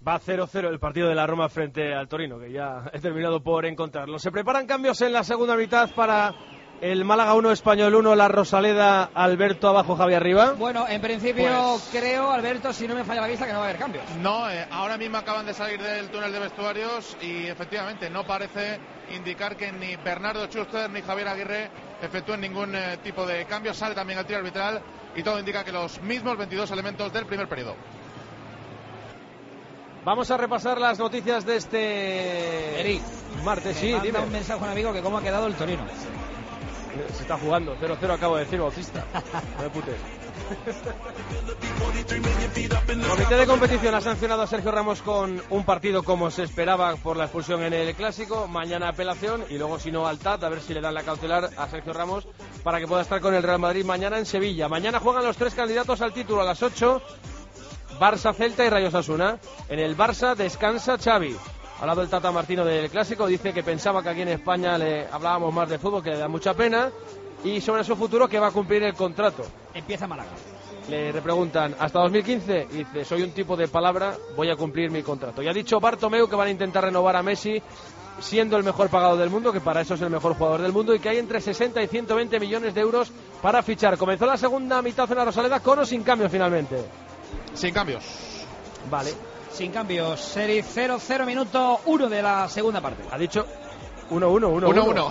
Va 0-0 el partido de la Roma frente al Torino, que ya he terminado por encontrarlo. Se preparan cambios en la segunda mitad para el Málaga 1, Español 1, la Rosaleda. Alberto abajo, Javi arriba. Bueno, en principio creo, Alberto, si no me falla la vista, que no va a haber cambios. No, ahora mismo acaban de salir del túnel de vestuarios y efectivamente no parece indicar que ni Bernardo Schuster ni Javier Aguirre efectúen ningún tipo de cambio. Sale también el tiro arbitral y todo indica que los mismos 22 elementos del primer periodo. Vamos a repasar las noticias de este martes. Sí, dime un mensaje a un amigo que cómo ha quedado el Torino. Se está jugando, 0-0 acabo de decir, Bautista. No me putes. El comité de competición ha sancionado a Sergio Ramos con un partido como se esperaba por la expulsión en el Clásico. Mañana apelación y luego si no al TAT, a ver si le dan la cautelar a Sergio Ramos para que pueda estar con el Real Madrid mañana en Sevilla. Mañana juegan los 3 candidatos al título a las 8. Barça, Celta y Rayo Osasuna. En el Barça descansa Xavi. Ha hablado el Tata Martino del Clásico, dice que pensaba que aquí en España le hablábamos más de fútbol, que le da mucha pena, y sobre su futuro que va a cumplir el contrato. Empieza Málaga. Le repreguntan, ¿hasta 2015? Y dice, soy un tipo de palabra, voy a cumplir mi contrato. Y ha dicho Bartomeu que van a intentar renovar a Messi, siendo el mejor pagado del mundo, que para eso es el mejor jugador del mundo, y que hay entre 60 y 120 millones de euros para fichar. Comenzó la segunda mitad en la Rosaleda, con o sin cambios finalmente. Sin cambios. Vale. Sin cambios. Serie 0-0, minuto 1 de la segunda parte. Ha dicho 1-1.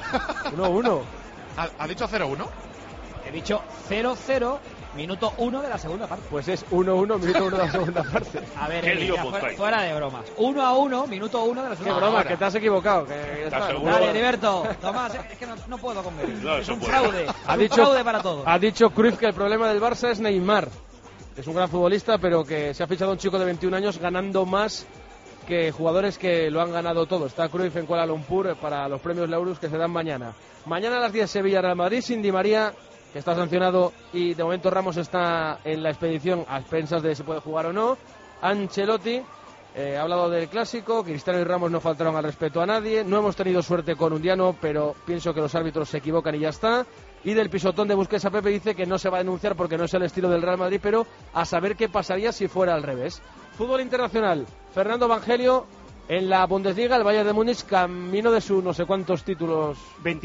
1-1. ¿Ha dicho 0-1? He dicho 0-0, minuto 1 de la segunda parte. Pues es 1-1, minuto 1 de la segunda parte. A ver, fuera de bromas. 1-1, minuto 1 de la segunda parte. Qué broma, que te has equivocado. Dale, Heriberto. Tomás, es que no puedo convenir. No, es un fraude. Un fraude para todos. Ha dicho Cruyff que el problema del Barça es Neymar. Es un gran futbolista, pero que se ha fichado un chico de 21 años ganando más que jugadores que lo han ganado todo. Está Cruyff en Kuala Lumpur para los premios Laurus que se dan mañana. Mañana a las 10 Sevilla-Real Madrid, sin Di María, que está sancionado, y de momento Ramos está en la expedición a expensas de si puede jugar o no. Ancelotti ha hablado del Clásico, Cristiano y Ramos no faltaron al respeto a nadie. No hemos tenido suerte con Undiano, pero pienso que los árbitros se equivocan y ya está. Y del pisotón de Busquets a Pepe dice que no se va a denunciar porque no es el estilo del Real Madrid, pero a saber qué pasaría si fuera al revés. Fútbol internacional, Fernando Evangelio. En la Bundesliga, el Bayern de Múnich, camino de su no sé cuántos títulos.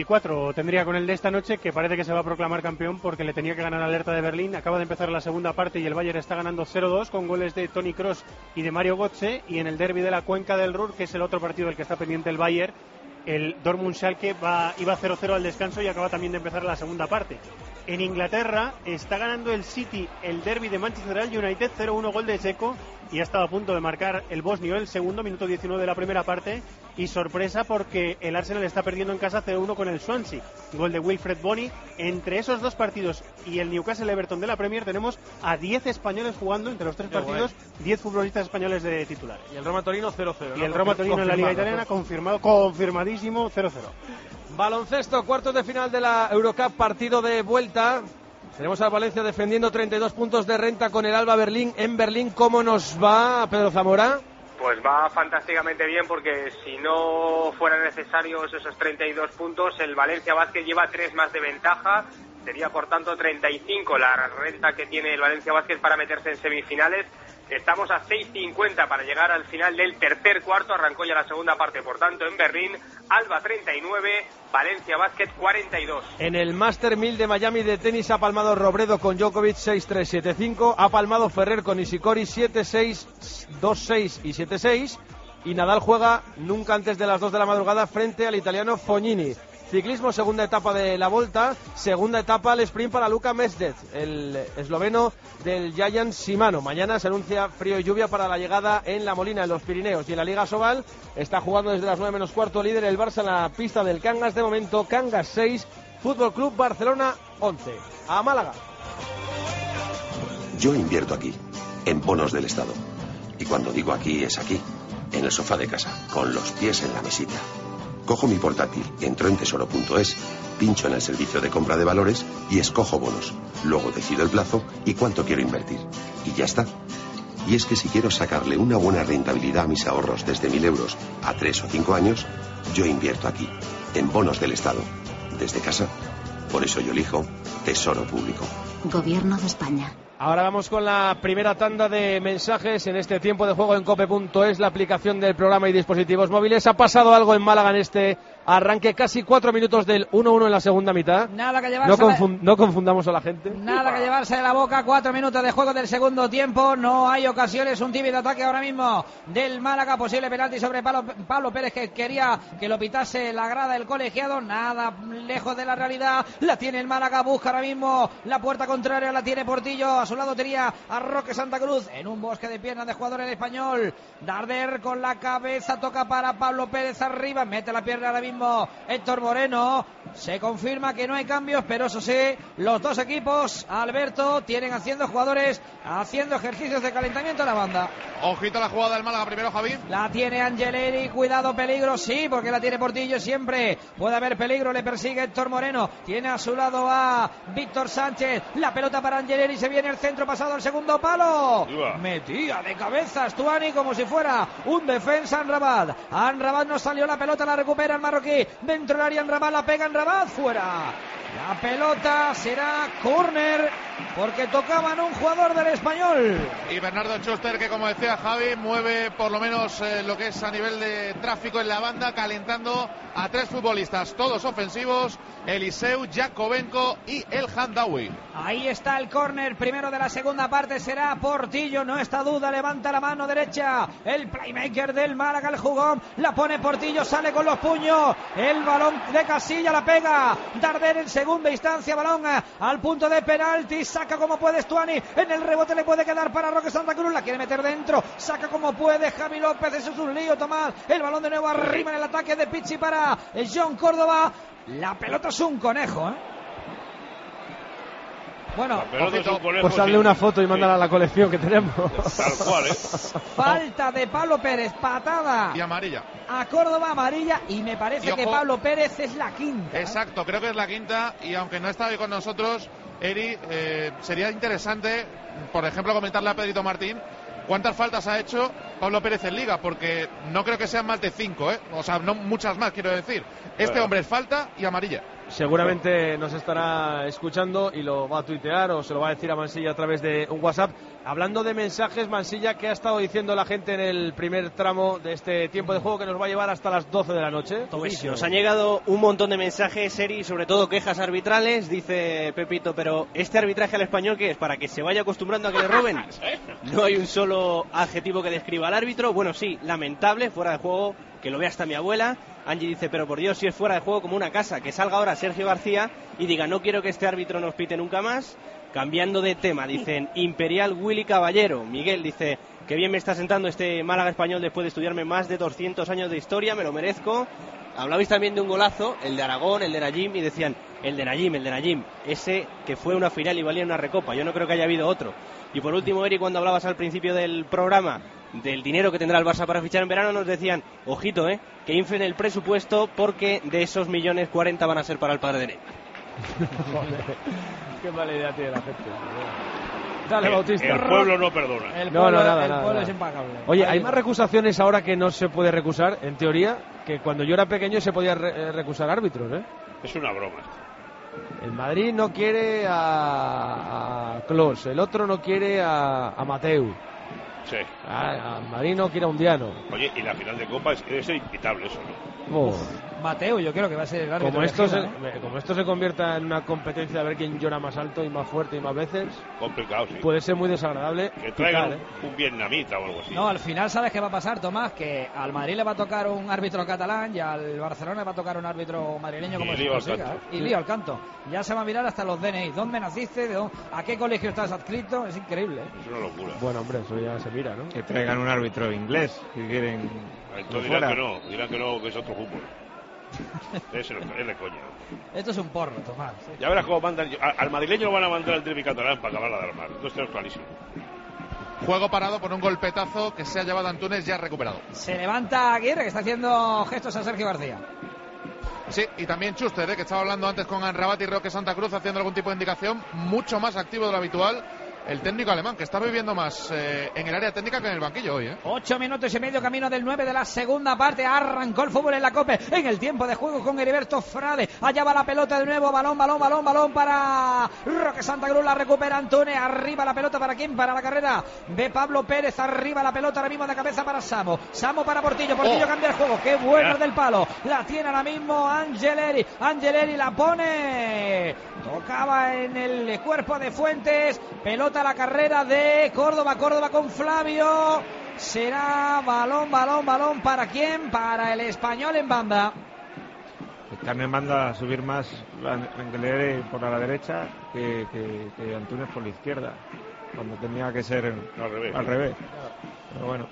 24 tendría con el de esta noche, que parece que se va a proclamar campeón porque le tenía que ganar al Hertha de Berlín. Acaba de empezar la segunda parte y el Bayern está ganando 0-2 con goles de Toni Kroos y de Mario Götze. Y en el derbi de la Cuenca del Ruhr, que es el otro partido del que está pendiente el Bayern, el Dortmund-Schalke iba 0-0 al descanso y acaba también de empezar la segunda parte. En Inglaterra está ganando el City el derbi de Manchester United, 0-1, gol de Dzeko, y ha estado a punto de marcar el bosnio el segundo, minuto 19 de la primera parte, y sorpresa porque el Arsenal está perdiendo en casa 0-1 con el Swansea, gol de Wilfred Bony. Entre esos dos partidos y el Newcastle-Everton de la Premier tenemos a 10 españoles jugando, entre los tres partidos, 10 futbolistas españoles de titular. Y el Roma-Torino 0-0. Y el Roma-Torino en la Liga Italiana confirmadísimo 0-0. Baloncesto, cuartos de final de la Eurocup, partido de vuelta. Tenemos a Valencia defendiendo 32 puntos de renta con el Alba Berlín. En Berlín, ¿cómo nos va, Pedro Zamora? Pues va fantásticamente bien, porque si no fueran necesarios esos 32 puntos, el Valencia Basket lleva 3 más de ventaja. Sería, por tanto, 35 la renta que tiene el Valencia Basket para meterse en semifinales. Estamos a 6:50 para llegar al final del tercer cuarto. Arrancó ya la segunda parte, por tanto, en Berlín, Alba 39, Valencia Basket 42. En el Master 1000 de Miami de tenis ha palmado Robredo con Djokovic 6-3, 7-5. Ha palmado Ferrer con Nishikori 7-6, 2-6 y 7-6. Y Nadal juega nunca antes de las 2 de la madrugada frente al italiano Fognini. Ciclismo, segunda etapa de la Volta, segunda etapa al sprint para Luka Mesdez, el esloveno del Giant Shimano. Mañana se anuncia frío y lluvia para la llegada en La Molina, en los Pirineos. Y en la Liga Sobal está jugando desde las 9 menos cuarto líder el Barça en la pista del Cangas. De momento, Cangas 6, Fútbol Club Barcelona 11. A Málaga. Yo invierto aquí, en bonos del Estado. Y cuando digo aquí, es aquí, en el sofá de casa, con los pies en la mesita. Cojo mi portátil, entro en tesoro.es, pincho en el servicio de compra de valores y escojo bonos. Luego decido el plazo y cuánto quiero invertir. Y ya está. Y es que si quiero sacarle una buena rentabilidad a mis ahorros desde 1.000 euros a 3 o 5 años, yo invierto aquí, en bonos del Estado, desde casa. Por eso yo elijo Tesoro Público. Gobierno de España. Ahora vamos con la primera tanda de mensajes en este tiempo de juego en cope.es, la aplicación del programa y dispositivos móviles. Ha pasado algo en Málaga en este arranque, casi 4 minutos del 1-1 en la segunda mitad. Nada que llevarse no confundamos a la gente. Nada que llevarse de la boca, 4 minutos de juego del segundo tiempo, no hay ocasiones, un tímido ataque ahora mismo del Málaga, posible penalti sobre Pablo Pérez, que quería que lo pitase la grada del colegiado, nada lejos de la realidad, la tiene el Málaga, busca ahora mismo la puerta contraria, la tiene Portillo, a su lado tenía a Roque Santa Cruz, en un bosque de piernas de jugador el español, Darder con la cabeza, toca para Pablo Pérez arriba, mete la pierna ahora mismo Héctor Moreno, se confirma que no hay cambios, pero eso sí, los dos equipos, Alberto, tienen haciendo jugadores, haciendo ejercicios de calentamiento a la banda. Ojito a la jugada del Málaga primero, Javi. La tiene Angeleri, cuidado, peligro, sí, porque la tiene Portillo siempre, puede haber peligro, le persigue Héctor Moreno, tiene a su lado a Víctor Sánchez, la pelota para Angeleri, se viene el centro, pasado al segundo palo, metía de cabeza Stuani como si fuera un defensa Amrabat. Amrabat no salió, la pelota la recupera el marroquí, dentro del área Amrabat, la pega Amrabat, fuera. La pelota será córner porque tocaban un jugador del Español. Y Bernardo Schuster, que como decía Javi, mueve por lo menos lo que es a nivel de tráfico en la banda, calentando a 3 futbolistas, todos ofensivos, Eliseu, Jakovenko y El Handawi. Ahí está el córner, primero de la segunda parte, será Portillo, no está duda, levanta la mano derecha, el playmaker del Málaga, el jugón, la pone Portillo, sale con los puños, el balón de Casilla, la pega, Darder en segunda instancia, balón al punto de penalti, saca como puede Stuani, en el rebote le puede quedar para Roque Santa Cruz, la quiere meter dentro, saca como puede Javi López, eso es un lío, Tomás, el balón de nuevo arriba en el ataque de Pichi para John Córdoba, la pelota es un conejo, Bueno, pues hazle una foto y mándala a la colección que tenemos. Tal cual, Falta de Pablo Pérez, patada. Y amarilla. A Córdoba, amarilla, y me parece que Pablo Pérez es la quinta. Exacto, creo que es la quinta, y aunque no está hoy con nosotros, Eri, sería interesante, por ejemplo, comentarle a Pedrito Martín cuántas faltas ha hecho Pablo Pérez en Liga, porque no creo que sean más de 5, o sea, no muchas más, quiero decir. Este hombre es falta y amarilla. Seguramente nos estará escuchando y lo va a tuitear o se lo va a decir a Mansilla a través de un WhatsApp. Hablando de mensajes, Mansilla, ¿qué ha estado diciendo la gente en el primer tramo de este tiempo de juego que nos va a llevar hasta las 12 de la noche? Pues nos han llegado un montón de mensajes, Eri, sobre todo quejas arbitrales. Dice Pepito, pero ¿este arbitraje al español qué es? ¿Para que se vaya acostumbrando a que le roben? No hay un solo adjetivo que describa al árbitro. Bueno, sí, lamentable, fuera de juego, que lo vea hasta mi abuela. Angie dice, pero por Dios, si es fuera de juego como una casa, que salga ahora Sergio García y diga, no quiero que este árbitro nos pite nunca más. Cambiando de tema, dicen, Imperial Willy Caballero. Miguel dice, qué bien me está sentando este Málaga español después de estudiarme más de 200 años de historia, me lo merezco. Hablabais también de un golazo, el de Aragón, el de Najim, y decían, el de Najim, ese que fue una final y valía una recopa, yo no creo que haya habido otro. Y por último, Eri, cuando hablabas al principio del programa del dinero que tendrá el Barça para fichar en verano, nos decían, ojito, que inflen el presupuesto porque de esos 1.040.000 van a ser para el padre de Ney. Qué mala idea tiene la gente. Dale, Bautista. El pueblo no perdona. El pueblo es impagable. Oye, hay más recusaciones ahora que no se puede recusar, en teoría, que cuando yo era pequeño se podía recusar árbitros, Es una broma. El Madrid no quiere a Klos, el otro no quiere a Mateu. Sí. A Madrid no quiere a Undiano. Oye, y la final de Copa debe ser inquitable eso, ¿no? Oh. Mateo, yo creo que va a ser el árbitro. Como esto se convierta en una competencia de ver quién llora más alto y más fuerte y más veces, complicado, sí. Puede ser muy desagradable. Que traigan un vietnamita o algo así. No, al final, ¿sabes qué va a pasar, Tomás? Que al Madrid le va a tocar un árbitro catalán y al Barcelona le va a tocar un árbitro madrileño como se consiga. Y lío al canto. Ya se va a mirar hasta los DNI. ¿Dónde naciste? ¿A qué colegio estás adscrito? Es increíble. Es una locura. Bueno, hombre, eso ya se mira, ¿no? Que traigan un árbitro inglés, si quieren. Entonces dirán que no, que es otro fútbol. Es de coña. Esto es un porro, Tomás. Sí. Ya verás cómo mandan. Al madrileño lo van a mandar al derbi catalán para acabarla de armar. Esto es clarísimo. Juego parado por un golpetazo que se ha llevado Antunes, ya recuperado. Se levanta Aguirre, que está haciendo gestos a Sergio García. Sí, y también Schuster, que estaba hablando antes con Amrabat y Roque Santa Cruz, haciendo algún tipo de indicación, mucho más activo de lo habitual el técnico alemán, que está viviendo más en el área técnica que en el banquillo hoy. 8 minutos y medio, camino del 9 de la segunda parte. Arrancó el fútbol en la COPE en el tiempo de juego con Heriberto Frade. Allá va la pelota de nuevo, balón para Roque Santa Cruz, la recupera Antone. Arriba la pelota, ¿para quién? Para la carrera de Pablo Pérez. Arriba la pelota ahora mismo de cabeza para Samo para Portillo cambia el juego, qué bueno del palo, la tiene ahora mismo Angeleri la pone, tocaba en el cuerpo de Fuentes, pelota a la carrera de Córdoba con Flavio, será balón, ¿para quién? Para el Español en banda. Carne manda a subir más Angeleri por la derecha que Antunes por la izquierda, cuando tenía que ser al revés. Pero bueno.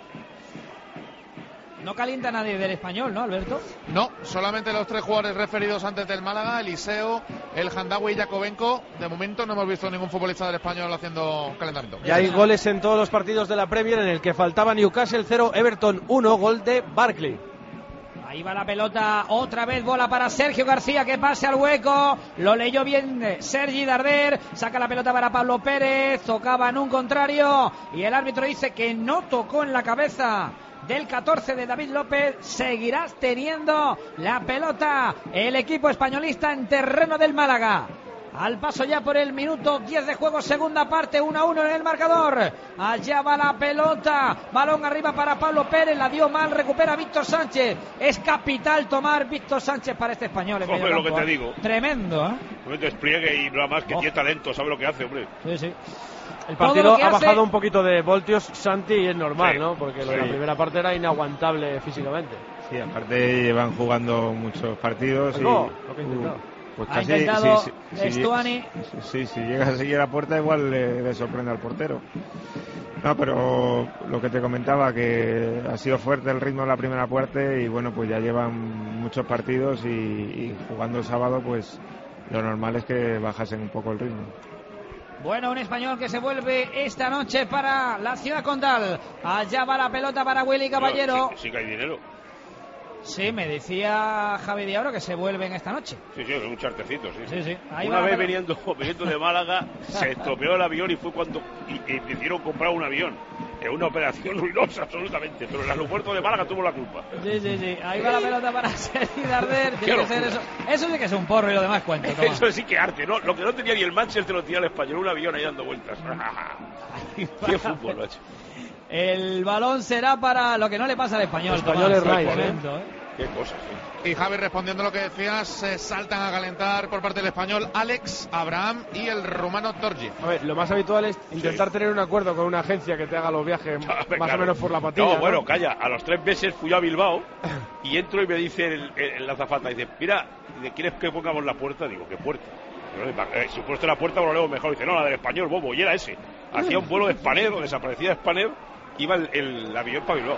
No calienta nadie del Español, ¿no, Alberto? No, solamente los 3 jugadores referidos antes del Málaga, Eliseo, el Handawi y Jakovenko. De momento no hemos visto ningún futbolista del Español haciendo calentamiento. Ya hay goles en todos los partidos de la Premier, en el que faltaba Newcastle 0, Everton 1, gol de Barkley. Ahí va la pelota, otra vez bola para Sergio García, que pase al hueco, lo leyó bien Sergi Darder, saca la pelota para Pablo Pérez, tocaba en un contrario y el árbitro dice que no tocó en la cabeza del 14 de David López. Seguirás teniendo la pelota el equipo españolista en terreno del Málaga. Al paso ya por el minuto 10 de juego, segunda parte, 1-1 en el marcador. Allá va la pelota, balón arriba para Pablo Pérez, la dio mal, recupera Víctor Sánchez. Es capital tomar Víctor Sánchez para este Español. Hombre, lo que te digo. Tremendo, Un despliegue y nada más que tiene talento, sabe lo que hace, hombre. Sí. El partido ha bajado un poquito de voltios, Santi, y es normal, ¿no? Porque la primera parte era inaguantable físicamente. Sí, aparte llevan jugando muchos partidos pues ha intentado Stuani. Si llega a seguir a puerta igual le sorprende al portero. No, pero lo que te comentaba, que ha sido fuerte el ritmo de la primera parte y bueno, pues ya llevan muchos partidos y jugando el sábado, pues lo normal es que bajasen un poco el ritmo. Bueno, un Español que se vuelve esta noche para la ciudad condal. Allá va la pelota para Willy Caballero. Sí que hay dinero. Sí, me decía Javi Diablo que se vuelven esta noche. Sí, un chartecito, sí. Ahí una vez viniendo de Málaga se estropeó el avión y fue cuando decidieron comprar un avión. Es una operación ruinosa absolutamente, pero el aeropuerto de Málaga tuvo la culpa. Sí. Ahí va la pelota para Sergi Darder. Tiene que ser eso. Eso sí que es un porro y lo demás cuento. Eso sí que arte, ¿no? Lo que no tenía ni el Manchester lo tenía el Español, un avión ahí dando vueltas. Qué fútbol, macho. El balón será para lo que no le pasa al Español. Español es right, Qué cosas, sí. Y Javi, respondiendo a lo que decías, saltan a calentar por parte del Español Alex, Abraham y el rumano Torgi. A ver, lo más habitual es intentar tener un acuerdo con una agencia que te haga los viajes más o menos por la patilla. No, bueno, calla, a los 3 meses fui a Bilbao y entro y me dice el azafata, dice, mira, ¿quieres que pongamos la puerta? Digo, ¿qué puerta? Si puesto la puerta, lo leo mejor. Dice, no, la del Español, bobo, y era ese. Hacía un vuelo de Spanair, o desaparecía de Spanair, iba el avión para Bilbao.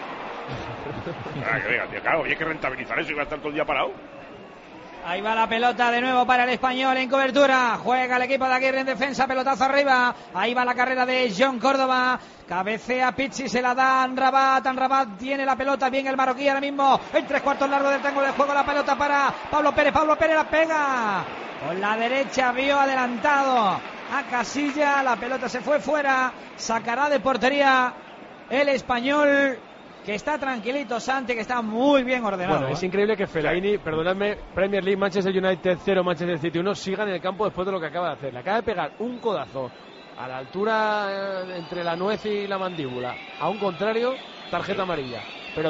Claro, hay que rentabilizar eso y va a estar todo el día parado. Ahí va la pelota de nuevo para el Español en cobertura. Juega el equipo de Aguirre en defensa, pelotazo arriba. Ahí va la carrera de John Córdoba. Cabecea Pizzi, se la da Anrabat. Anrabat tiene la pelota, bien el marroquí ahora mismo. En 3/4 largo del triángulo de juego, la pelota para Pablo Pérez. Pablo Pérez la pega. Con la derecha vio adelantado a Casilla. La pelota se fue fuera. Sacará de portería el Español, que está tranquilito, Santi, que está muy bien ordenado. Bueno, es increíble que Fellaini, perdonadme, Premier League, Manchester United 0, Manchester City 1, sigan en el campo después de lo que acaba de hacer. Le acaba de pegar un codazo a la altura entre la nuez y la mandíbula. A un contrario, tarjeta amarilla. Pero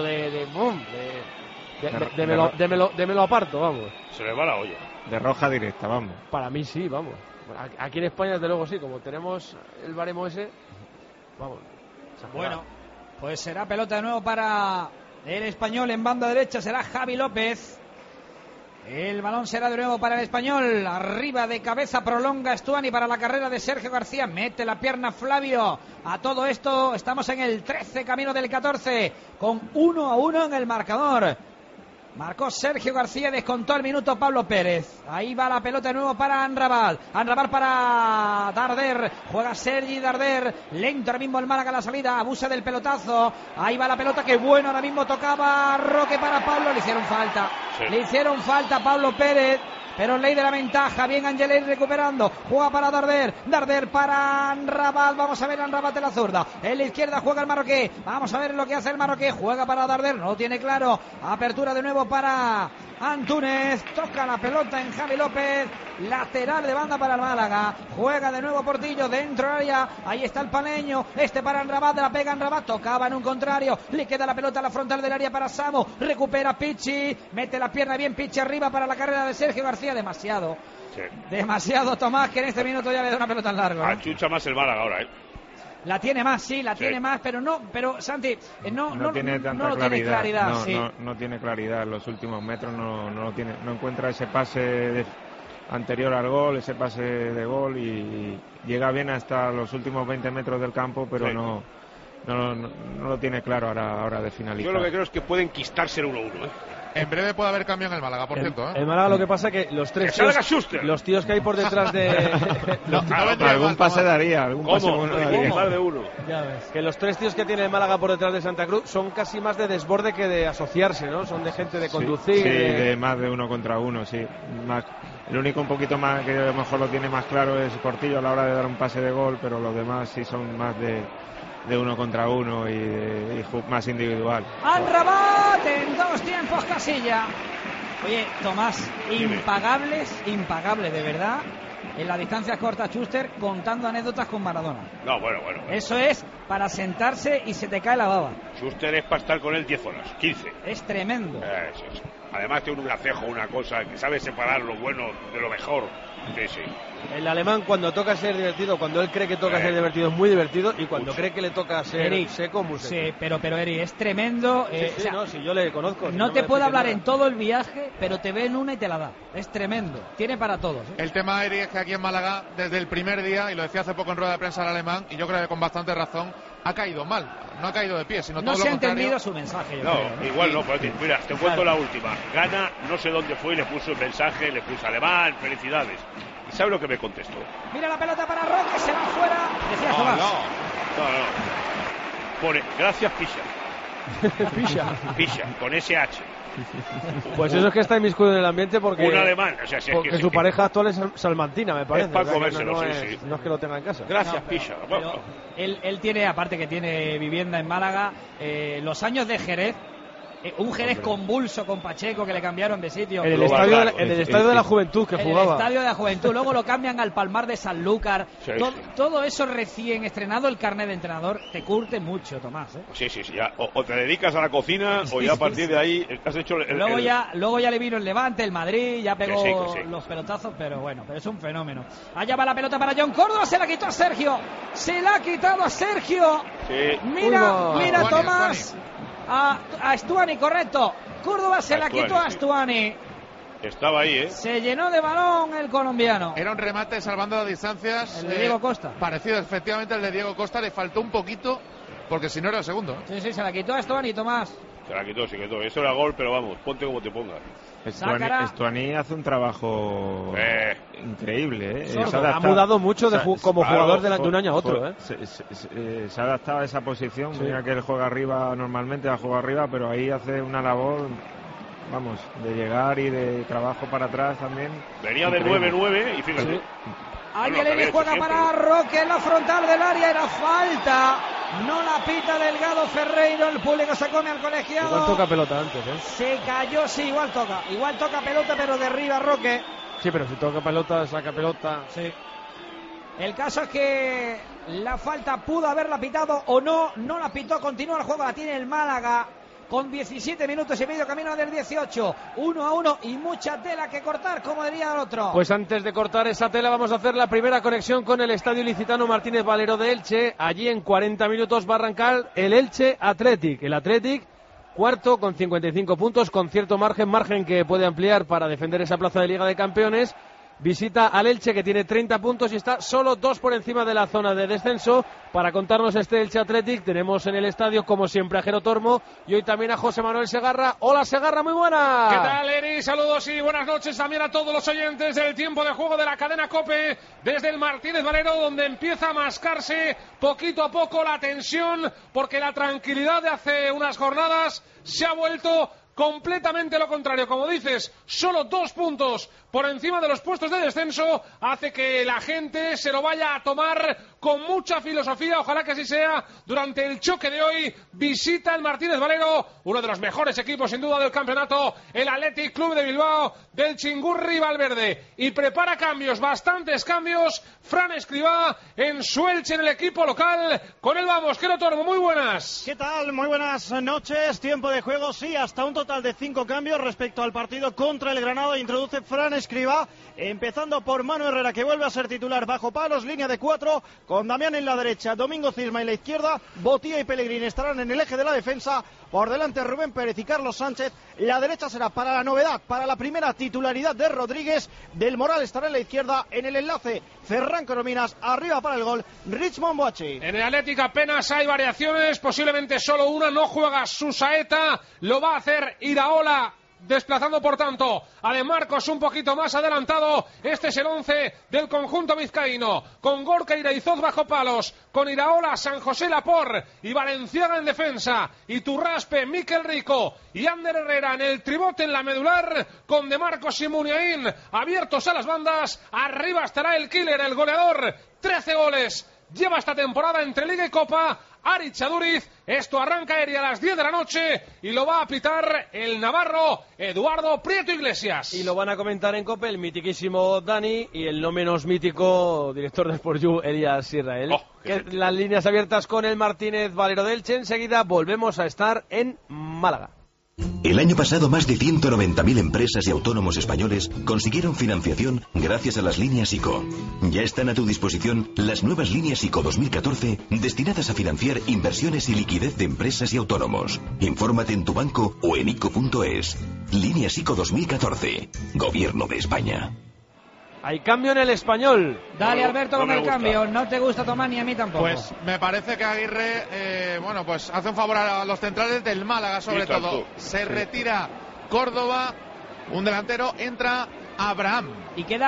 me lo aparto, vamos. Se le va la olla. De roja directa, vamos. Para mí sí, vamos. Aquí en España, desde luego sí, como tenemos el baremo ese, vamos. Bueno, pues será pelota de nuevo para el Español en banda derecha, será Javi López. El balón será de nuevo para el Español. Arriba de cabeza prolonga Stuani para la carrera de Sergio García. Mete la pierna Flavio. A todo esto estamos en el 13, camino del 14, con 1-1 en el marcador. Marcó Sergio García, descontó el minuto Pablo Pérez. Ahí va la pelota de nuevo para Anrabat. Anrabat para Darder. Juega Sergi Darder. Lento ahora mismo el Málaga a la salida. Abusa del pelotazo. Ahí va la pelota, que bueno. Ahora mismo tocaba Roque para Pablo. Le hicieron falta. Sí. Le hicieron falta a Pablo Pérez. pero ley de la ventaja. Bien Angelei recuperando, juega para Darder para Anrabat, vamos a ver Anrabat en la zurda, en la izquierda juega el marroquí, vamos a ver lo que hace el marroquí, juega para Darder, no lo tiene claro, apertura de nuevo para Antúnez, toca la pelota en Javi López, lateral de banda para el Málaga, juega de nuevo Portillo dentro del área, ahí está el paleño, para Anrabat, la pega Anrabat, tocaba en un contrario, le queda la pelota a la frontal del área para Samu, recupera Pichi, mete la pierna bien Pichi arriba para la carrera de Sergio García, demasiado Tomás, que en este minuto ya le da una pelota en largo, ¿no? Achucha más el Málaga ahora, La tiene más, tiene más, pero Santi, no tiene tanta claridad. No tiene claridad en los últimos metros, no encuentra ese pase anterior al gol, ese pase de gol, y llega bien hasta los últimos 20 metros del campo, pero no lo tiene claro ahora de finalizar. Yo lo que creo es que pueden quistarse el 1-1, En breve puede haber cambio en el Málaga, por cierto. El Málaga lo que pasa es que los tres tíos que hay por detrás de... algún pase daría, algún pase bueno daría. Más de uno. Ya ves. Que los tres tíos que tiene el Málaga por detrás de Santa Cruz son casi más de desborde que de asociarse, ¿no? Son de gente de conducir. Sí, de más de uno contra uno, sí. El único un poquito más que a lo mejor lo tiene más claro es Portillo a la hora de dar un pase de gol, pero los demás sí son más de uno contra uno y más individual. Anrabat en 2 tiempos Casilla. Oye, Tomás, impagable de verdad en la distancia corta Schuster contando anécdotas con Maradona. No, bueno. Eso es para sentarse y se te cae la baba. Schuster es para estar con él 10 horas, 15. Es tremendo. Sí. Además tiene un gracejo, una cosa que sabe separar lo bueno de lo mejor. Sí. El alemán, cuando toca ser divertido, cuando él cree que toca ser divertido, es muy divertido, y cuando cree que le toca ser seco, muy seco. Sí, pero Eri, es tremendo. Si yo le conozco. No te puedo hablar en todo el viaje, pero te ve en una y te la da. Es tremendo. Tiene para todos. El tema, Eri, es que aquí en Málaga, desde el primer día, y lo decía hace poco en rueda de prensa el alemán, y yo creo que con bastante razón, ha caído mal. No ha caído de pie, sino todo lo contrario. No se ha entendido su mensaje, yo creo. Igual no. Mira, te cuento la última. Gana, no sé dónde fue, y le puso el mensaje, le puso alemán, felicidades. ¿Y sabe lo que me contestó? Mira la pelota para Roque, se va fuera. Decía Tomás. No. Pone, gracias Pisha, con SH. Pues eso es que está inmiscuido en el ambiente porque... Un alemán, porque su pareja actual es salmantina, me parece. Es para comérselo, no es que lo tenga en casa. Gracias, Pisha. Bueno. Él tiene, aparte que tiene vivienda en Málaga, los años de Jerez, un Jerez convulso con Pacheco que le cambiaron de sitio. En el estadio de la Juventud que jugaba. En el estadio de la Juventud, luego lo cambian al Palmar de Sanlúcar. Todo eso recién estrenado, el carnet de entrenador, te curte mucho, Tomás. Sí, ya. O te dedicas a la cocina o ya a partir de ahí has hecho luego ya le vino el Levante, el Madrid, ya pegó los pelotazos, pero es un fenómeno. Allá va la pelota para John Córdoba, se la quitó a Sergio. Se la ha quitado a Sergio. Sí. Mira Tomás. A Stuani, correcto. Córdoba se la quitó a Stuani. Estaba ahí, Se llenó de balón el colombiano. Era un remate salvando las distancias. El de Diego Costa. Parecido efectivamente al de Diego Costa. Le faltó un poquito, porque si no era el segundo. Sí, se la quitó a Stuani, Tomás. Se la quitó. Eso era gol, pero vamos, ponte como te pongas. Stuani hace un trabajo increíble. Ha mudado mucho como jugador de un año a otro. Se ha adaptado a esa posición. Mira que él juega arriba normalmente, juega arriba, pero ahí hace una labor, de llegar y de trabajo para atrás también. Venía de 9-9 y fíjate. Alguien juega para Roque en la frontal del área, era falta. No la pita Delgado Ferreiro, el público se come al colegiado. Igual toca pelota antes, Se cayó, igual toca pelota, pero derriba Roque. Sí, pero si toca pelota, saca pelota. Sí. El caso es que la falta pudo haberla pitado o no la pitó, continúa el juego, la tiene el Málaga. Con 17 minutos y medio camino del 18, 1-1 y mucha tela que cortar, como diría el otro. Pues antes de cortar esa tela vamos a hacer la primera conexión con el Estadio Ilicitano Martínez Valero de Elche. Allí en 40 minutos va a arrancar el Elche Athletic. El Athletic, cuarto con 55 puntos, con cierto margen que puede ampliar para defender esa plaza de Liga de Campeones. Visita al Elche, que tiene 30 puntos y está solo 2 por encima de la zona de descenso. Para contarnos este Elche Athletic tenemos en el estadio, como siempre, a Jero Tormo y hoy también a José Manuel Segarra. Hola Segarra, muy buena. ¿Qué tal, Eri? Saludos y buenas noches también a todos los oyentes del tiempo de juego de la cadena COPE desde el Martínez Valero, donde empieza a mascarse poquito a poco la tensión, porque la tranquilidad de hace unas jornadas se ha vuelto completamente lo contrario. Como dices, solo 2 puntos por encima de los puestos de descenso, hace que la gente se lo vaya a tomar con mucha filosofía. Ojalá que así sea durante el choque de hoy. Visita el Martínez Valero, uno de los mejores equipos sin duda del campeonato, el Athletic Club de Bilbao del Chingurri Valverde, y prepara cambios, bastantes cambios, Fran Escribá en su Elche en el equipo local. Con él vamos, Quero Tormo, muy buenas. ¿Qué tal? Muy buenas noches. Tiempo de juego, sí, hasta un total de 5 cambios respecto al partido contra el Granada. Introduce Fran Escribá, empezando por Manu Herrera, que vuelve a ser titular bajo palos, línea de 4, con Damián en la derecha, Domingo Cisma en la izquierda, Botía y Pellegrini estarán en el eje de la defensa, por delante Rubén Pérez y Carlos Sánchez. La derecha será para la novedad, para la primera titularidad de Rodríguez. Del Moral estará en la izquierda, en el enlace Ferran Corominas, arriba para el gol Richmond Boachi. En el Athletic apenas hay variaciones, posiblemente solo una. No juega Susaeta, lo va a hacer Iraola, desplazando por tanto a De Marcos un poquito más adelantado. Este es el 11 del conjunto vizcaíno, con Gorka Iraizoz bajo palos, con Iraola, San José Lapor y Valenciaga en defensa, y Turraspe, Miquel Rico y Ander Herrera en el tribote en la medular, con De Marcos y Muniain abiertos a las bandas. Arriba estará el killer, el goleador, 13 goles lleva esta temporada entre Liga y Copa, Aritz Aduriz. Esto arranca a las 10 de la noche y lo va a pitar el navarro Eduardo Prieto Iglesias. Y lo van a comentar en COPE el mitiquísimo Dani y el no menos mítico director de Sport You, Elías Israel. Las líneas abiertas con el Martínez Valero del Elche. Enseguida volvemos a estar en Málaga. El año pasado más de 190.000 empresas y autónomos españoles consiguieron financiación gracias a las líneas ICO. Ya están a tu disposición las nuevas líneas ICO 2014 destinadas a financiar inversiones y liquidez de empresas y autónomos. Infórmate en tu banco o en ICO.es. Líneas ICO 2014. Gobierno de España. Hay cambio en el Español. Dale, Alberto, con el cambio. No te gusta tomar ni a mí tampoco. Pues me parece que Aguirre, pues hace un favor a los centrales del Málaga, sobre todo. Se retira Córdoba, un delantero, entra Abraham. Y queda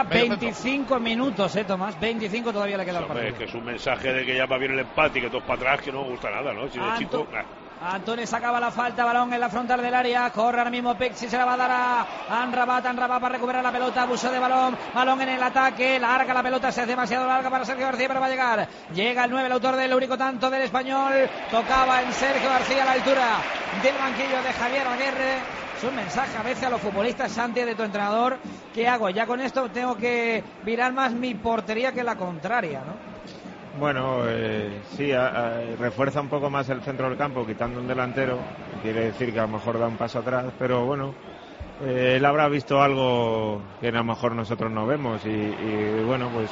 25 minutos, Tomás. 25 todavía le queda al partido. Es que es un mensaje de que ya va bien el empate y que todos para atrás, que no me gusta nada, ¿no? Si el chico... Antunes sacaba la falta, balón en la frontal del área, corre ahora mismo Pexi, se la va a dar a Amrabat para recuperar la pelota, abuso de balón en el ataque, larga la pelota, se hace demasiado larga para Sergio García, pero va a llegar, llega el 9, el autor del único tanto del Español, tocaba en Sergio García a la altura del banquillo de Javier Aguirre. Es un mensaje a veces a los futbolistas, Santi, de tu entrenador: ¿qué hago? Ya con esto tengo que virar más mi portería que la contraria, ¿no? Bueno, sí, refuerza un poco más el centro del campo, quitando un delantero. Quiere decir que a lo mejor da un paso atrás, pero bueno, él habrá visto algo que a lo mejor nosotros no vemos y bueno, pues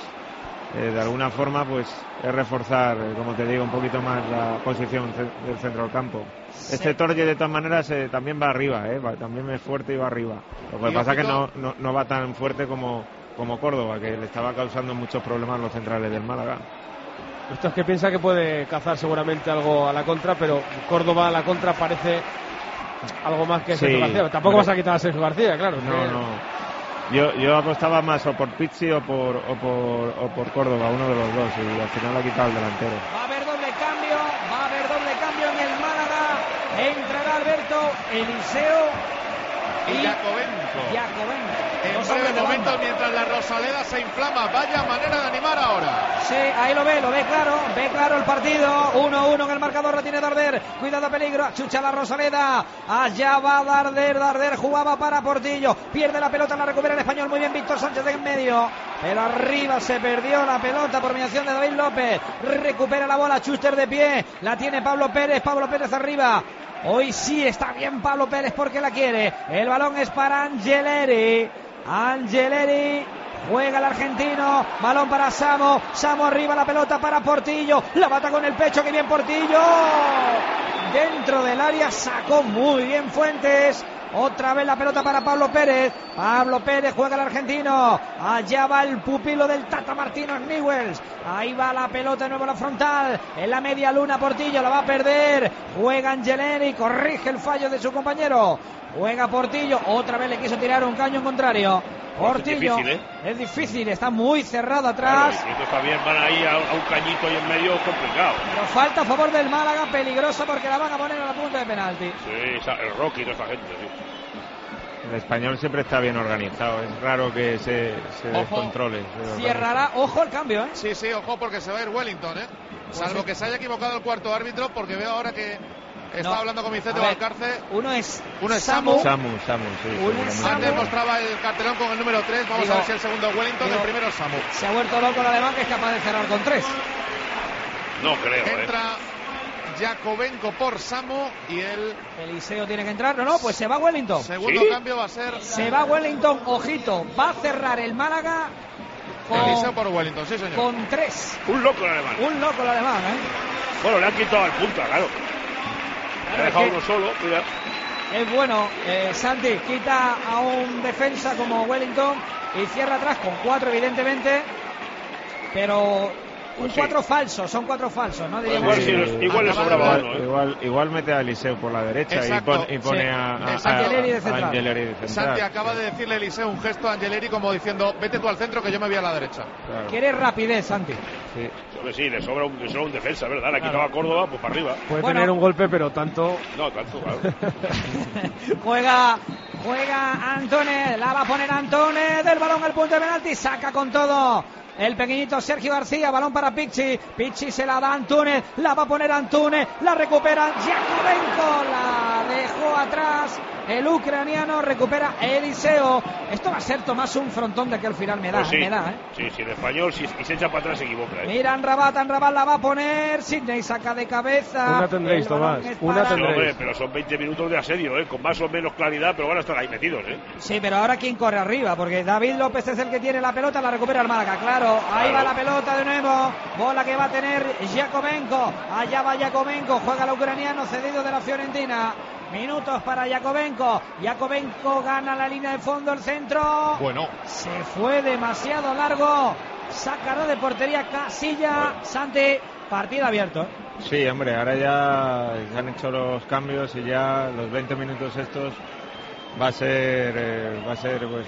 de alguna forma pues es reforzar, como te digo, un poquito más la posición del centro del campo. Sí. Este Torje de todas maneras también va arriba, también es fuerte y va arriba. Lo que pasa es que no va tan fuerte como Córdoba, que le estaba causando muchos problemas a los centrales del Málaga. Esto es que piensa que puede cazar seguramente algo a la contra, pero Córdoba a la contra parece algo más que Sergio García. Tampoco vas a quitar a Sergio García, claro. No. Yo apostaba más o por Pizzi o por Córdoba, uno de los dos, y al final ha quitado el delantero. Va a haber doble cambio en el Málaga. Entrará Alberto, Eliseo y Jacobenco. En breve momento, mientras la Rosaleda se inflama. Vaya manera de animar ahora. Sí, ahí lo ve claro el partido. 1-1 en el marcador, lo tiene Darder. Cuidado, peligro, chucha la Rosaleda. Allá va Darder jugaba para Portillo. Pierde la pelota, la recupera el Español. Muy bien, Víctor Sánchez en medio. Pero arriba se perdió la pelota por mediación de David López. Recupera la bola, Schuster de pie. La tiene Pablo Pérez arriba. Hoy sí está bien Pablo Pérez porque la quiere. El balón es para Angeleri. Juega el argentino. Balón para Samo arriba, la pelota para Portillo. La bata con el pecho, que bien Portillo. Dentro del área sacó muy bien Fuentes. Otra vez la pelota para Pablo Pérez. Juega el argentino. Allá va el pupilo del Tata Martino, Newells. Ahí va la pelota de nuevo a la frontal. En la media luna Portillo, la va a perder. Juega Angeleri, corrige el fallo de su compañero. Juega Portillo, otra vez le quiso tirar un caño en contrario. Portillo, es difícil, está muy cerrado atrás. Claro, y esto está bien, van ahí a un cañito ahí en medio complicado. Pero falta a favor del Málaga, peligrosa porque la van a poner a la punta de penalti. Sí, el Rocky y toda esta gente, sí. El Español siempre está bien organizado, es raro que se descontrole. Cerrará, ojo el cambio, ¿eh? Sí, sí, ojo porque se va a ir Wellington, ¿eh? Salvo que se haya equivocado el cuarto árbitro, porque veo ahora que estaba hablando con Vicente Valcarce. Uno es Samu. Sí, Antes mostraba el cartelón con el número 3. Vamos a ver si el segundo es Wellington, el primero es Samu. Se ha vuelto loco el alemán, que es capaz de cerrar con 3. No creo, Entra Jakovenko por Samu y Eliseo tiene que entrar. No, pues se va Wellington. Segundo cambio va a ser. Se va Wellington, ojito. Va a cerrar el Málaga. Eliseo por Wellington, sí, señor. Con 3. Un loco el alemán. Un loco el alemán, ¿eh? Bueno, le han quitado al punta, claro. Le ha dejado uno solo, mira. Es bueno, Santi quita a un defensa como Wellington y cierra atrás con 4, evidentemente. Pero un 4 falso, son 4 falsos, ¿no? Igual le sobraba uno, igual mete a Eliseo por la derecha. Exacto. y pone a Angeleri de central. Angeleri de central. Santi acaba de decirle a Eliseo un gesto a Angeleri como diciendo: vete tú al centro que yo me voy a la derecha. Claro. Quiere rapidez, Santi. Sí. Sí, le sobra un defensa, ¿verdad? Le ha quitado a Córdoba, pues para arriba. Puede tener un golpe, pero tanto. No, tanto, claro. Juega Antone, la va a poner Antone, del balón al punto de penalti, saca con todo el pequeñito Sergio García, balón para Picchi se la da a Antúnez, la va a poner Antúnez, la recupera Jakovenko, la dejó atrás el ucraniano, recupera Eliseo. Esto va a ser, Tomás, un frontón de que al final me da, pues sí, me da, ¿eh? Sí, el español, si se echa para atrás se equivoca, ¿eh? Mira Anrabat la va a poner, Sidney saca de cabeza. Una tendréis, Tomás, una tendréis. Hombre, pero son 20 minutos de asedio, ¿eh? Con más o menos claridad, pero van a estar ahí metidos, ¿eh? Sí, pero ahora ¿quién corre arriba? Porque David López es el que tiene la pelota, la recupera el Málaga, claro. Ahí va la pelota de nuevo, bola que va a tener Jakovenko, allá va Jakovenko, juega el ucraniano cedido de la Fiorentina. Minutos para Jakovenko gana la línea de fondo, el centro. Bueno. Se fue demasiado largo, sacará de portería Casilla. Santi, partido abierto. Sí, hombre, ahora ya se han hecho los cambios y ya los 20 minutos estos va a ser pues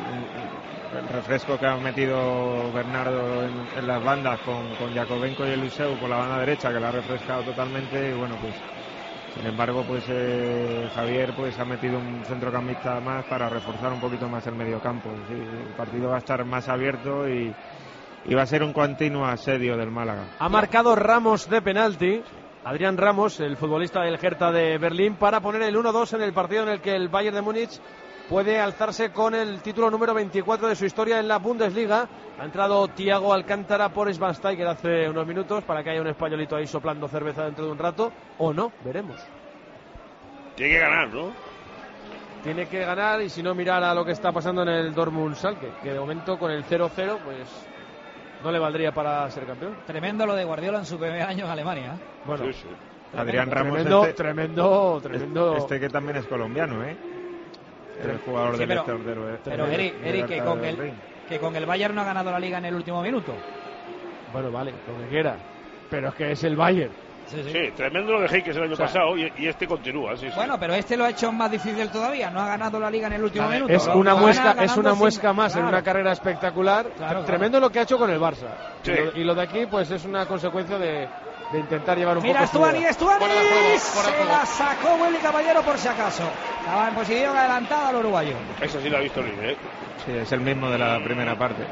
el refresco que ha metido Bernardo en las bandas con Jakovenko y Eliseu por la banda derecha, que la ha refrescado totalmente. Y bueno, pues sin embargo, pues Javier pues ha metido un centrocampista más para reforzar un poquito más el mediocampo. Sí, el partido va a estar más abierto y va a ser un continuo asedio del Málaga. Ha marcado Ramos de penalti, Adrián Ramos, el futbolista del Hertha de Berlín, para poner el 1-2 en el partido en el que el Bayern de Múnich puede alzarse con el título número 24 de su historia en la Bundesliga. Ha entrado Thiago Alcántara por Schweinsteiger hace unos minutos para que haya un españolito ahí soplando cerveza dentro de un rato, o no, veremos. Tiene que ganar, ¿no? Tiene que ganar, y si no, mirar a lo que está pasando en el Dortmund Schalke, que de momento con el 0-0 pues no le valdría para ser campeón. Tremendo lo de Guardiola en su primer año en Alemania. Bueno, sí. Adrián Ramos, tremendo. Este que también es colombiano, ¿eh? El jugador del Exterdero. Pero Eric, que con el Bayern no ha ganado la liga en el último minuto. Bueno, vale, lo que quiera, pero es que es el Bayern. Sí, tremendo lo de Heikes el año pasado y este continúa. Sí. Bueno, pero este lo ha hecho más difícil todavía. No ha ganado la liga en el último minuto. Es una muesca más en una carrera espectacular. Tremendo lo que ha hecho con el Barça. Sí. Y lo de aquí pues es una consecuencia de intentar llevar un poco. Mira, Estuani, se la sacó Willy Caballero por si acaso. Estaba en posición adelantada al uruguayo. Eso sí lo ha visto libre, ¿eh? Sí, es el mismo de la primera parte.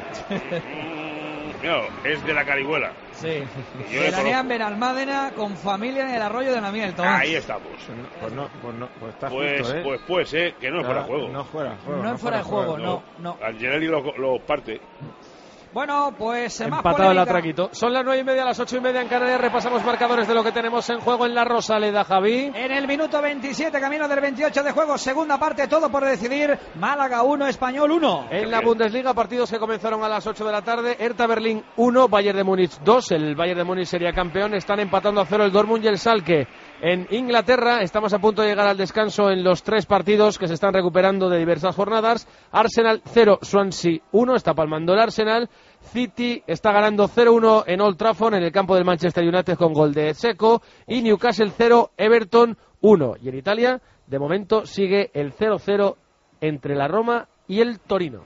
No, es de la Carihuela. Sí. Veranean Benalmádena con familia en el arroyo de la miel, Tomás. Ahí estamos. Pues está justo, pues, que no es fuera de juego. No es fuera de juego, no. Angeleri lo parte. Bueno, pues empatado el atraquito. Son las 9:30, las 8:30 en Canarias. Repasamos marcadores de lo que tenemos en juego en la Rosaleda, Javi. En el minuto 27, camino del 28 de juego, segunda parte, todo por decidir. Málaga 1, Español 1. En la Bundesliga, partidos que comenzaron a las 8 de la tarde. Hertha Berlín 1, Bayern de Múnich 2. El Bayern de Múnich sería campeón. Están empatando a 0 el Dortmund y el Schalke. En Inglaterra estamos a punto de llegar al descanso en los 3 partidos que se están recuperando de diversas jornadas. Arsenal 0, Swansea 1, está palmando el Arsenal. City está ganando 0-1 en Old Trafford, en el campo del Manchester United con gol de Seco. Y Newcastle 0, Everton 1. Y en Italia, de momento, sigue el 0-0 entre la Roma y el Torino.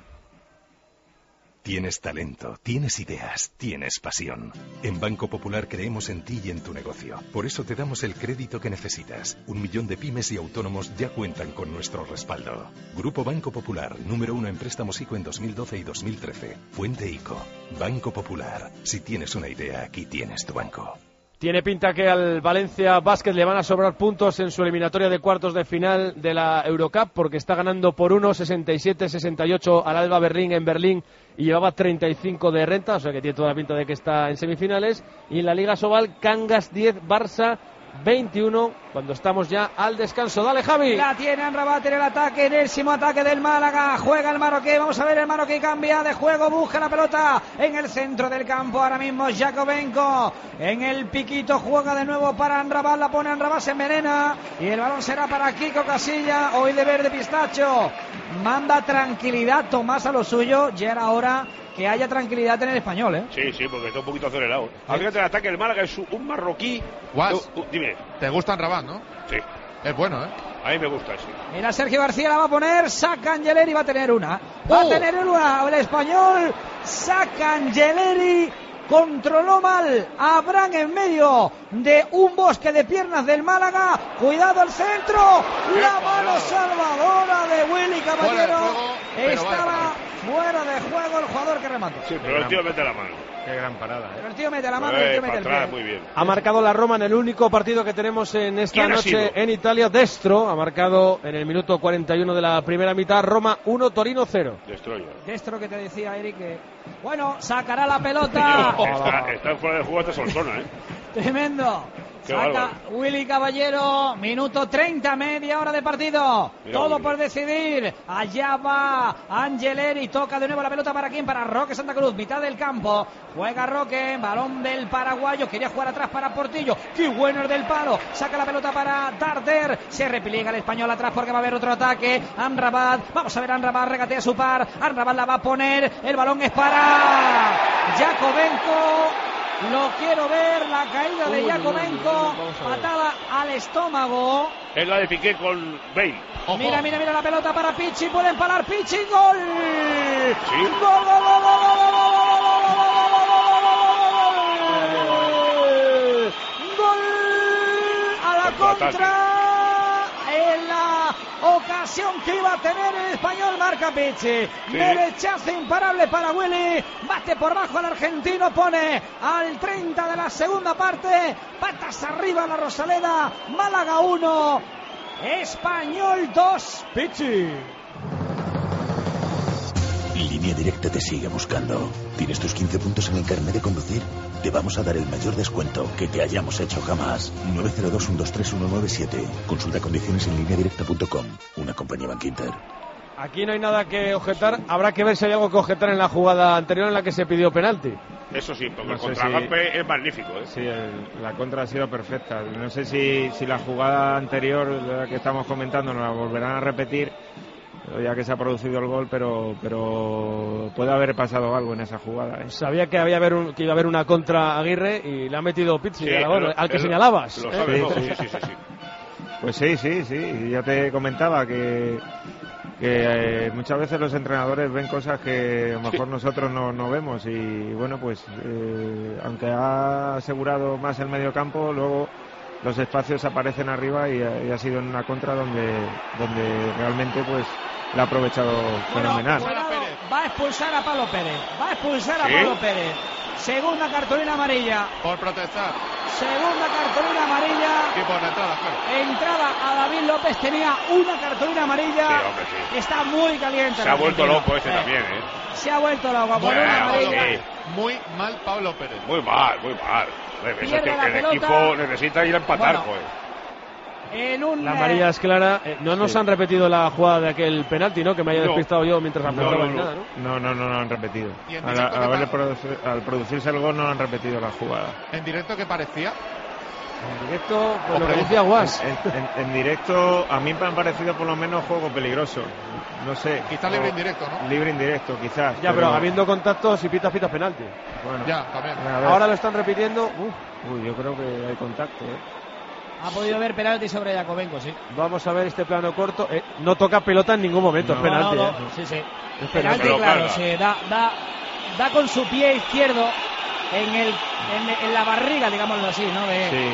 Tienes talento, tienes ideas, tienes pasión. En Banco Popular creemos en ti y en tu negocio. Por eso te damos el crédito que necesitas. 1 millón de pymes y autónomos ya cuentan con nuestro respaldo. Grupo Banco Popular, número 1 en préstamos ICO en 2012 y 2013. Fuente ICO. Banco Popular. Si tienes una idea, aquí tienes tu banco. Tiene pinta que al Valencia Basket le van a sobrar puntos en su eliminatoria de cuartos de final de la Eurocup, porque está ganando por 1, 67-68 al Alba Berlín en Berlín y llevaba 35 de renta, o sea que tiene toda la pinta de que está en semifinales. Y en la Liga Sobal, Cangas 10, Barça 21, cuando estamos ya al descanso. Dale, Javi. La tiene Amrabat en el ataque, enésimo ataque del Málaga. Juega el marroquí, vamos a ver el marroquí, cambia de juego, busca la pelota en el centro del campo. Ahora mismo Jakovenko en el piquito, juega de nuevo para Amrabat, la pone Amrabat, se envenena y el balón será para Kiko Casilla, hoy de verde pistacho. Manda tranquilidad Tomás a lo suyo, ya era hora que haya tranquilidad en el Español, ¿eh? Sí, porque está un poquito acelerado. Fíjate el ataque del Málaga, es un marroquí. Guas, dime. ¿Te gusta Amrabat, no? Sí. Es bueno, ¿eh? A mí me gusta eso. Mira, Sergio García la va a poner, saca Angeleri, va a tener una. Va a tener una, el español, saca Angeleri. Controló mal a Abraham en medio de un bosque de piernas del Málaga. Cuidado al centro. La mano salvadora de Willy Caballero. Estaba fuera de juego el jugador que remató. Sí, pero el tío mete la mano. Qué gran parada, Pero el tío mete la mano y el tío mete el pie. Muy bien. Ha marcado la Roma en el único partido que tenemos en esta noche en Italia. Destro ha marcado en el minuto 41 de la primera mitad. Roma 1, Torino 0. Destro que te decía Eric que... Bueno, sacará la pelota. Está fuera de juego esta Solsona, ¿eh? Tremendo. Saca Willy Caballero, minuto 30, media hora de partido. Mira, todo por decidir. Allá va Angeleri, toca de nuevo la pelota para quién, para Roque Santa Cruz, mitad del campo. Juega Roque, balón del paraguayo, quería jugar atrás para Portillo. Qué bueno el del palo. Saca la pelota para Darder. Se repliega el español atrás porque va a haber otro ataque. Amrabat, vamos a ver, Amrabat regatea su par. Amrabat la va a poner. El balón es para Jakovenko. Lo quiero ver, la caída de Jakovenko, patada al estómago. Es la de Piqué con Bale. Mira la pelota para Pichi, pueden parar Pichi, gol. ¿Sí? Gol. Gol a la contra. En la ocasión que iba a tener el español, marca Pichi. Derechazo imparable para Willy. Bate por bajo al argentino, pone al 30 de la segunda parte. Patas arriba la Rosaleda. Málaga 1, Español 2, Pichi. Línea Directa te sigue buscando. ¿Tienes tus 15 puntos en el carnet de conducir? Te vamos a dar el mayor descuento que te hayamos hecho jamás. 902-123-197. Consulta condiciones en lineadirecta.com. Una compañía Bankinter. Aquí no hay nada que objetar. Habrá que ver si hay algo que objetar en la jugada anterior en la que se pidió penalti. Eso sí, porque el contragolpe es magnífico, ¿eh? Sí, la contra ha sido perfecta. No sé si la jugada anterior, la que estamos comentando, nos la volverán a repetir, ya que se ha producido el gol, pero puede haber pasado algo en esa jugada, ¿eh? Sabía que que iba a haber una contra Aguirre y le ha metido Pizzi, al que señalabas. Lo sabe, sí. Pues sí, ya te comentaba que muchas veces los entrenadores ven cosas que a lo mejor nosotros no vemos, y bueno, pues aunque ha asegurado más el medio campo, luego los espacios aparecen arriba y ha sido en una contra donde realmente pues la ha aprovechado fenomenal. Va a expulsar a Pablo Pérez. Pablo Pérez. Segunda cartulina amarilla. Por protestar. Segunda cartulina amarilla. Y por la entrada, claro. Entrada a David López, tenía una cartulina amarilla. Sí, hombre, sí. Está muy caliente. Se ha vuelto loco ese también, ¿eh? Se ha vuelto loco. Muy mal Pablo Pérez. Muy mal. Eso es que el equipo necesita ir a empatar, joder. La amarilla es clara. No nos han repetido la jugada de aquel penalti, ¿no? Que me haya despistado yo mientras apuntaba ni nada, ¿no? No han repetido. Al producirse el gol no han repetido la jugada. ¿En directo qué parecía? En directo, pues lo que decía Guas. En directo, a mí me han parecido por lo menos juego peligroso. No sé. Quizás libre indirecto, ¿no? Libre indirecto, quizás. Ya, pero habiendo contacto, si pitas penalti. Bueno, ya, también. Ahora lo están repitiendo. Yo creo que hay contacto, Ha podido haber penalti sobre Yakovenko, sí. Vamos a ver este plano corto. No toca pelota en ningún momento, es penalti. Sí, sí. Es penalti, claro, sí. Da con su pie izquierdo en la barriga, digámoslo así, ¿no?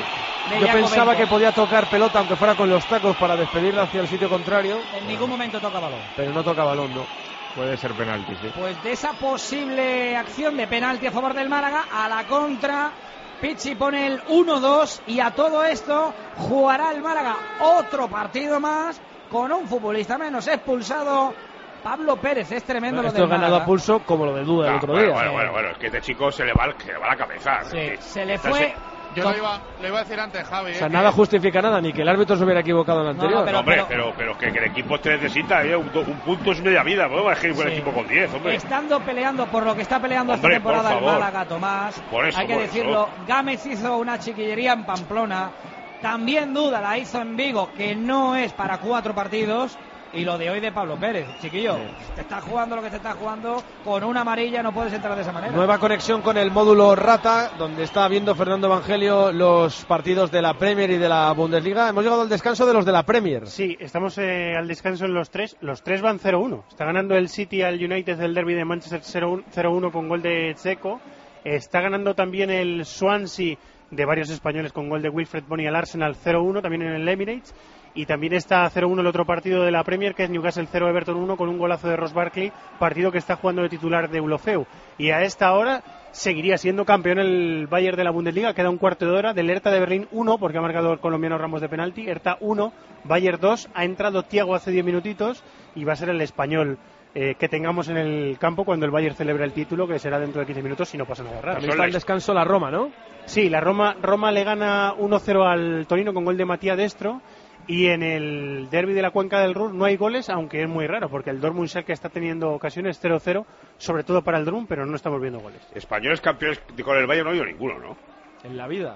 Yo pensaba que podía tocar pelota, aunque fuera con los tacos, para despedirla hacia el sitio contrario. En ningún momento toca balón. Pero no toca balón, no. Puede ser penalti, sí. Pues de esa posible acción de penalti a favor del Málaga, a la contra, Pichi pone el 1-2 y a todo esto jugará el Málaga otro partido más con un futbolista menos expulsado. Pablo Pérez, es tremendo lo del Málaga. Esto es ganado a pulso como lo de Duda el otro día. Bueno, es que este chico se le va la cabeza. Sí, se le fue. Yo lo iba a decir antes, Javi. O sea, nada justifica nada, ni que el árbitro se hubiera equivocado en el anterior. Pero que el equipo te necesita, un punto es media vida. Podemos elegir un equipo con 10, hombre. Estando peleando por lo que está peleando esta temporada el Málaga, Tomás. Hay que decirlo. Gámez hizo una chiquillería en Pamplona. También Duda la hizo en Vigo, que no es para 4 partidos. Y lo de hoy de Pablo Pérez, chiquillo, te estás jugando lo que te estás jugando, con una amarilla no puedes entrar de esa manera. Nueva conexión con el módulo Rata, donde está viendo Fernando Evangelio los partidos de la Premier y de la Bundesliga. Hemos llegado al descanso de los de la Premier. Sí, estamos al descanso en los tres van 0-1. Está ganando el City al United del derby de Manchester 0-1 con gol de Dzeko. Está ganando también el Swansea de varios españoles con gol de Wilfred Bony al Arsenal 0-1, también en el Emirates. Y también está 0-1 el otro partido de la Premier, que es Newcastle 0, Everton 1, con un golazo de Ross Barkley, partido que está jugando de titular de Ulofeu. Y a esta hora seguiría siendo campeón el Bayern de la Bundesliga. Queda un cuarto de hora del Hertha de Berlín 1, porque ha marcado el colombiano Ramos de penalti. Hertha 1, Bayern 2. Ha entrado Thiago hace 10 minutitos y va a ser el español que tengamos en el campo cuando el Bayern celebre el título, que será dentro de 15 minutos si no pasa nada raro. También está en descanso la Roma, ¿no? Sí, la Roma le gana 1-0 al Torino con gol de Matías Destro. Y en el derbi de la Cuenca del Ruhr no hay goles, aunque es muy raro, porque el Dortmund Schalke está teniendo ocasiones 0-0, sobre todo para el Dortmund, pero no estamos viendo goles. Españoles campeones con el Bayern no ha habido ninguno, ¿no? En la vida.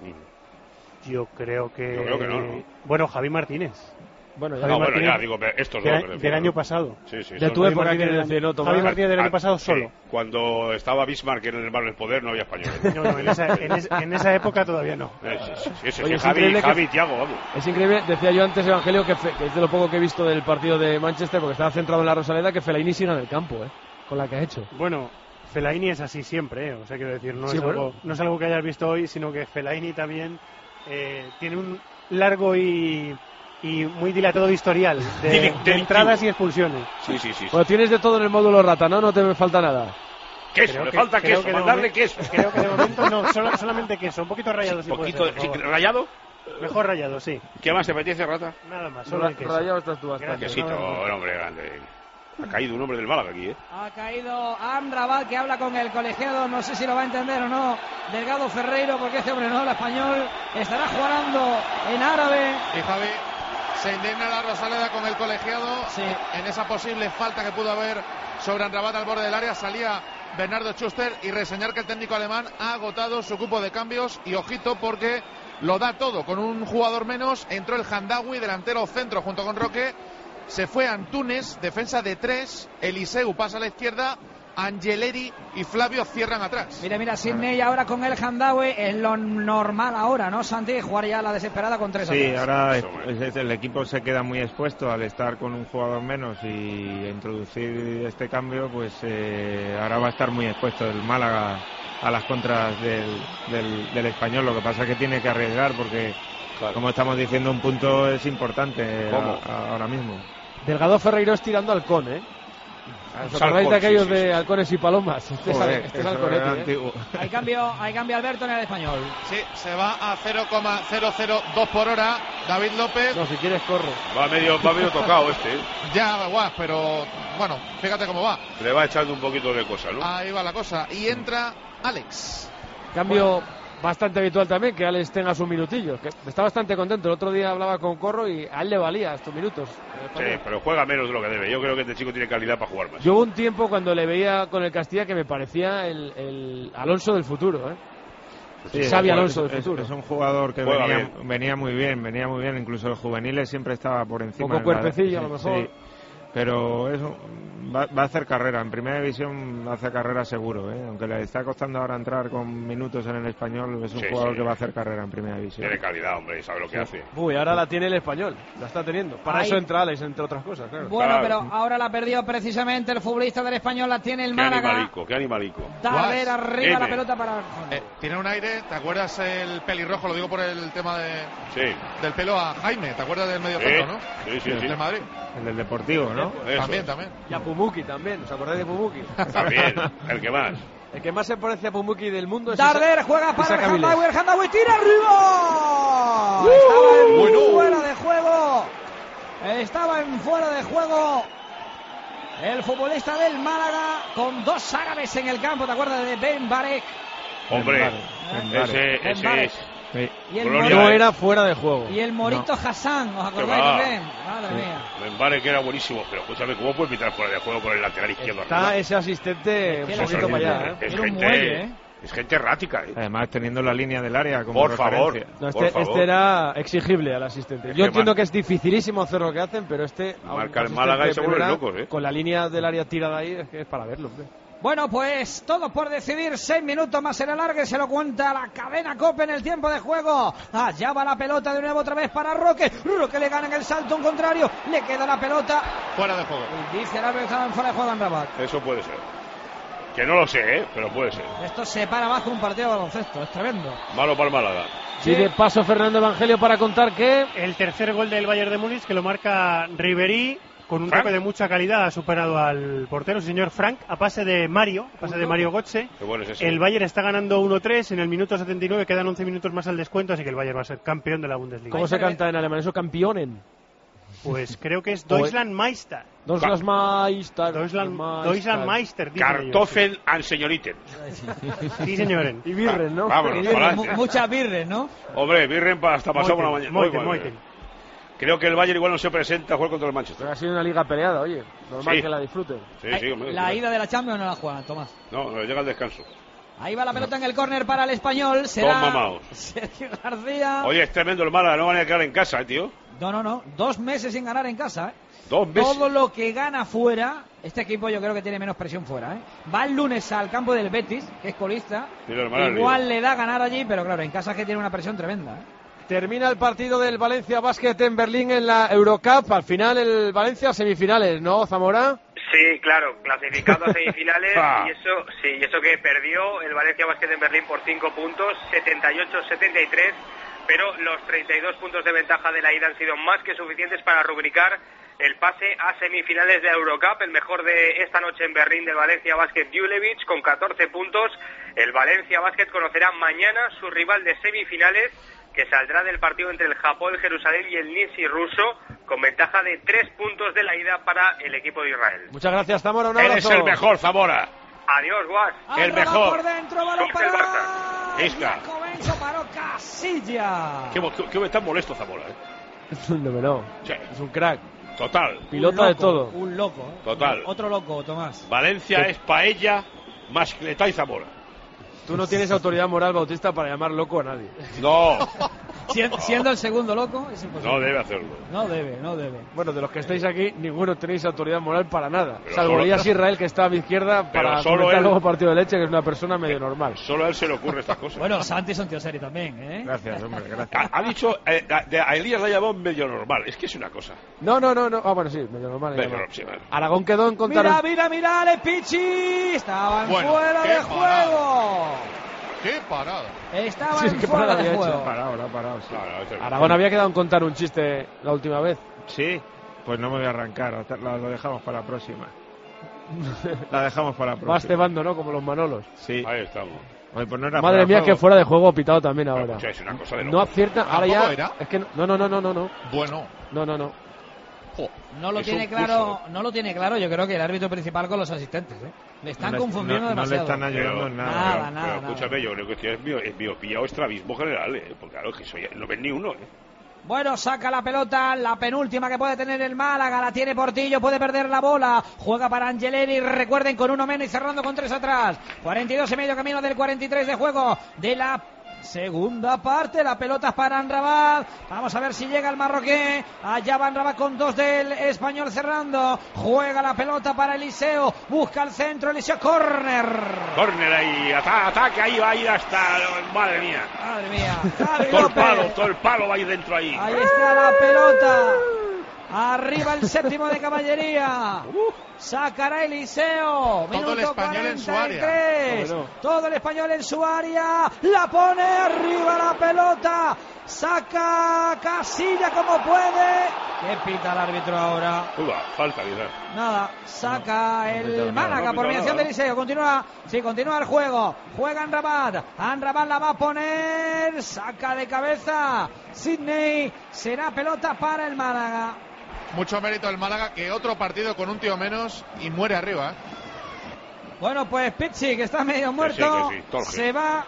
Yo creo que no. Bueno, Javi Martínez. Bueno, ya digo, estos dos. Del año pasado. Sí. De tu época que decía, no, Javi Martínez del año pasado solo. Cuando estaba Bismarck en el bar del poder no había españoles. No, en esa época todavía no. Oye, Javi, Thiago, vamos. Es increíble, decía yo antes, Evangelio, que es de lo poco que he visto del partido de Manchester, porque estaba centrado en la Rosaleda, que Fellaini siga en el campo, con la que ha hecho. Bueno, Fellaini es así siempre, o sea, quiero decir, no es algo que hayas visto hoy, sino que Fellaini también tiene un largo y muy dilatado historial de entradas y expulsiones. Sí. Bueno, tienes de todo en el módulo Rata, ¿no? No te me falta nada. Queso, le falta queso, mandarle queso. Creo que de momento no, solamente queso, un poquito rayado. ¿Rayado? Mejor rayado, sí. ¿Qué más te apetece, Rata? Nada más, solo el queso. Rayado estás tú bastante. Quesito, hombre grande. Ha caído un hombre del Málaga aquí, Ha caído Amrabat, que habla con el colegiado, no sé si lo va a entender o no, Delgado Ferreiro, porque este hombre no habla español, estará jugando en árabe. Y Javi, se indigna la Rosaleda con el colegiado en esa posible falta que pudo haber sobre Amrabat al borde del área. Salía Bernardo Schuster y reseñar que el técnico alemán ha agotado su cupo de cambios y ojito porque lo da todo con un jugador menos. Entró el Handawi, delantero centro junto con Roque. Se fue Antunes, defensa de 3. Eliseu pasa a la izquierda. Angeleri y Flavio cierran atrás. Mira, Sidney ahora con el Handawi es lo normal ahora, ¿no, Santi? Jugar ya la desesperada con 3 Sí, atrás. ahora el equipo se queda muy expuesto al estar con un jugador menos y introducir este cambio, pues ahora va a estar muy expuesto el Málaga a las contras del Español. Lo que pasa es que tiene que arriesgar porque, como estamos diciendo, un punto es importante ahora mismo. Delgado Ferreiro tirando halcón, ¿Os acordáis de aquellos de halcones y palomas? Este es halconete, Hay cambio Alberto en el Español. Sí, se va a 0,002 por hora. David López. No, si quieres corre. Va medio tocado este. Ya, pero bueno, fíjate cómo va. Le va echando un poquito de cosa, ¿no? Ahí va la cosa. Y entra Alex. Cambio bastante habitual también, que Alex tenga sus minutillos. Que está bastante contento. El otro día hablaba con Corro y a él le valía estos minutos. Sí, pero juega menos de lo que debe. Yo creo que este chico tiene calidad para jugar más. Yo hubo un tiempo cuando le veía con el Castilla que me parecía el Alonso del futuro, Sí, Xavi Alonso del futuro. Es un jugador que Juega venía muy bien, incluso el juveniles siempre estaba por encima. Poco cuerpecillo, a lo mejor. Sí, pero eso va a hacer carrera, en primera división va a hacer carrera seguro, aunque le está costando ahora entrar con minutos en el Español, es un jugador que va a hacer carrera en primera división. Tiene calidad, hombre, y sabe lo que hace. Uy, ahora la tiene el Español, la está teniendo. Para Ahí. eso entra Alex, entre otras cosas, claro. Bueno, pero ahora la perdió precisamente el futbolista del Español, la tiene el Málaga. Qué animalico. Darder arriba la pelota para... Tiene un aire, ¿te acuerdas el pelirrojo? Lo digo por el tema del pelo a Jaime, ¿te acuerdas del medio centro, no? Sí. Del Madrid. El del Deportivo, ¿no? También. Y a Pumuki también, ¿os acordáis de Pumuki? También, el que más. El que más se parece a Pumuki del mundo es Darder juega para Isaac el Avilés. Hamdaoui, tira arriba. Estaba en fuera de juego. Estaba en fuera de juego el futbolista del Málaga con dos árabes en el campo. ¿Te acuerdas de Ben Barek? Hombre, ese es. Y el No era fuera de juego. Y el Morito Hassan, ¿os acordáis también? Madre mía. Benbare, que era buenísimo, pero escúchame, ¿cómo puede pitar fuera de juego con el lateral izquierdo? Está ese asistente un poquito para allá. Es gente errática. Además, teniendo la línea del área como Por favor. referencia. No, este era exigible al asistente. Yo entiendo que es dificilísimo hacer lo que hacen, pero marca el Málaga y se vuelven locos, con la línea del área tirada ahí, es que es para verlo, hombre. Bueno, pues todo por decidir. 6 minutos más en el alargue. Se lo cuenta la cadena COPE en el tiempo de juego. Allá va la pelota de nuevo otra vez para Roque. Roque le gana en el salto un contrario. Le queda la pelota. Fuera de juego. Y dice el árbitro que estaban fuera de juego en Rabat. Eso puede ser. Que no lo sé, pero puede ser. Esto se para más que un partido de baloncesto. Es tremendo. Malo para el Málaga. Sí, de paso Fernando Evangelio para contar que... El tercer gol del Bayern de Múnich, que lo marca Ribéry, con un toque de mucha calidad, ha superado al portero, el señor Frank, a pase de Mario Götze. Qué bueno es ese. El Bayern está ganando 1-3 en el minuto 79, quedan 11 minutos más al descuento, así que el Bayern va a ser campeón de la Bundesliga. ¿Cómo se canta en alemán? ¿Eso campeonen? Pues creo que es Deutschlandmeister. Deutschlandmeister. Kartoffel and Señoriten. Sí, señores. Y Birren, ¿no? Muchas birres, ¿no? Hombre, Birren hasta pasado por la mañana. Moiten. Creo que el Bayern igual no se presenta a jugar contra el Manchester. Ha sido una liga peleada, oye. Normal que la disfruten. Sí, hombre. La ida de la Champions no la juegan, Tomás. No, llega al descanso. Ahí va la pelota en el córner para el Español. Será mamaos. Sergio García. Oye, es tremendo el Málaga, no van a quedar en casa, tío. No. 2 meses sin ganar en casa, 2 meses. Todo lo que gana fuera, este equipo yo creo que tiene menos presión fuera, Va el lunes al campo del Betis, que es colista. Igual le da ganar allí, pero claro, en casa es que tiene una presión tremenda, Termina el partido del Valencia Basket en Berlín en la Eurocup. Al final el Valencia semifinales, ¿no, Zamora? Sí, claro, clasificado a semifinales y eso que perdió el Valencia Basket en Berlín por 5 puntos, 78-73, pero los 32 puntos de ventaja de la ida han sido más que suficientes para rubricar el pase a semifinales de Eurocup. El mejor de esta noche en Berlín del Valencia Basket, Djuljevic, con 14 puntos. El Valencia Basket conocerá mañana su rival de semifinales, que saldrá del partido entre el Hapoel Jerusalén y el Nizhny ruso, con ventaja de 3 puntos de la ida para el equipo de Israel. Muchas gracias, Zamora, un abrazo. Eres el mejor, Zamora. Adiós, Guas. El mejor. Por dentro, balón para Isca. Comenzó, paró Casilla. ¿Qué tan molesto Zamora, No. Sí. Es un crack. Total. Pilota de todo. Un loco. Total. Otro loco, Tomás. Valencia es paella, Mascletá y Zamora. Tú no tienes autoridad moral, Bautista, para llamar loco a nadie. No. Siendo el segundo loco, es imposible. No debe hacerlo. No debe. Bueno, de los que estáis aquí, ninguno tenéis autoridad moral para nada. Pero salvo solo... Elías Israel, que está a mi izquierda, para comentar luego partido de leche, que es una persona medio normal. Solo a él se le ocurre estas cosas. Bueno, Santi es un tío serio también, Gracias, hombre, gracias. Ha dicho, a Elías la ha llamado medio normal. Es que es una cosa. No. Ah, bueno, sí, medio normal. Sí, vale. Aragón quedó en contar... Mira, Le Pichi. Estaban fuera de juego. ¡Qué parada! Estaban fuera de juego. Parado, sí. Aragón había quedado en contar un chiste la última vez. Sí, pues no me voy a arrancar, lo dejamos para la próxima. Vas cebando, ¿no? Como los Manolos. Sí. Ahí estamos. Oye, pues no era Madre mía, que fuera de juego pitado también Pero, ahora. es una cosa de no acierta, ahora ya... ¿Era? Es que no. Bueno. No. No lo tiene claro, yo creo que el árbitro principal con los asistentes, Le están confundiendo demasiado. No le están ayudando en nada. Nada. Escúchame, yo creo que es miopía o estrabismo general, porque claro, que no ven ni uno, Bueno, saca la pelota, la penúltima que puede tener el Málaga, la tiene Portillo, puede perder la bola, juega para Angeleri, recuerden, con uno menos y cerrando con 3 atrás. 42 y medio, camino del 43 de juego de la Segunda parte, la pelota es para Amrabat. Vamos a ver si llega el marroquí. Allá va Amrabat con 2 del español cerrando. Juega la pelota para Eliseo. Busca el centro, Eliseo, córner. Córner ahí, ataque, ahí va a ir hasta... Madre mía. Madre mía. Todo el palo va a ir dentro ahí. Ahí está la pelota. Arriba el séptimo de caballería. Sacará Eliseo. Todo el español 43. En su área. Todo el español en su área. La pone arriba la pelota. Saca Casilla como puede. ¿Qué pita el árbitro ahora? Falta, quizás. Nada, saca el Málaga por mediación de Eliseo. Continúa el juego. Juega Amrabat. Amrabat la va a poner. Saca de cabeza Sidney. Será pelota para el Málaga. Mucho mérito del Málaga, que otro partido con un tío menos y muere arriba. Bueno, pues Pizzi, que está medio muerto, se va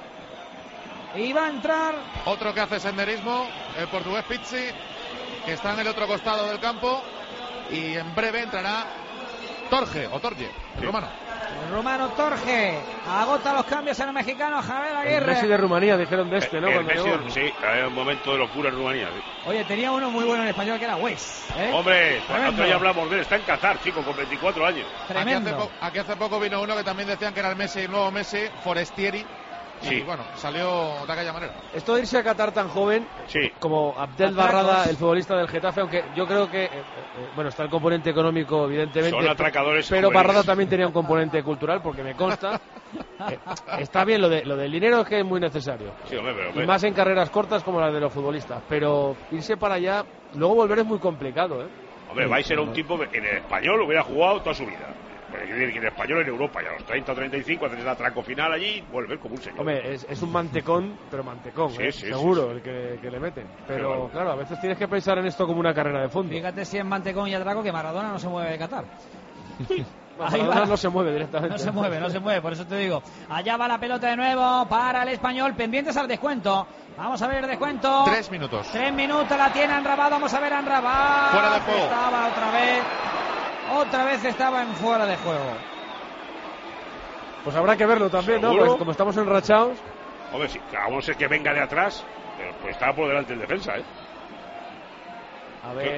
y va a entrar. Otro que hace senderismo, el portugués Pizzi, que está en el otro costado del campo, y en breve entrará Torge, rumano. El rumano Torge agota los cambios en el mexicano Javier Aguirre. El Messi de Rumanía, dijeron de este, ¿no? Sí, había un momento de locura en Rumanía. Sí. Oye, tenía uno muy bueno en español que era Wes. Hombre, nosotros ya hablamos de él, está en Qatar, chico, con 24 años. Tremendo. Aquí hace poco vino uno que también decían que era el Messi, el nuevo Messi, Forestieri. Sí. Y bueno, salió de aquella manera. Esto de irse a Qatar tan joven, como Abdel Barrada, el futbolista del Getafe, aunque yo creo que, bueno, está el componente económico, evidentemente. Son atracadores. Pero Barrada también tenía un componente cultural, porque me consta. Está bien, lo del dinero es que es muy necesario. Sí, hombre. Y más en carreras cortas como las de los futbolistas. Pero irse para allá, luego volver es muy complicado, ¿eh? Hombre, va a ser un tipo que en el español hubiera jugado toda su vida. Que en español en Europa, y a los 30 o 35 haces el atraco final allí, volver como un señor. Hombre, es un mantecón, pero mantecón, seguro, el que le meten. Pero claro, a veces tienes que pensar en esto como una carrera de fondo. Fíjate si es mantecón y atraco que Maradona no se mueve de Qatar. Maradona no se mueve directamente. No se mueve, por eso te digo. Allá va la pelota de nuevo para el español, pendientes al descuento. Vamos a ver el descuento. 3 minutos. 3 minutos la tiene Amrabat, vamos a ver a Amrabat. Fuera de juego. Estaba otra vez estaba en fuera de juego. Pues habrá que verlo también, ¿no? Pues como estamos enrachados. Hombre, sí, vamos a ser que venga de atrás, pero pues estaba por delante el defensa, ¿eh? A ver.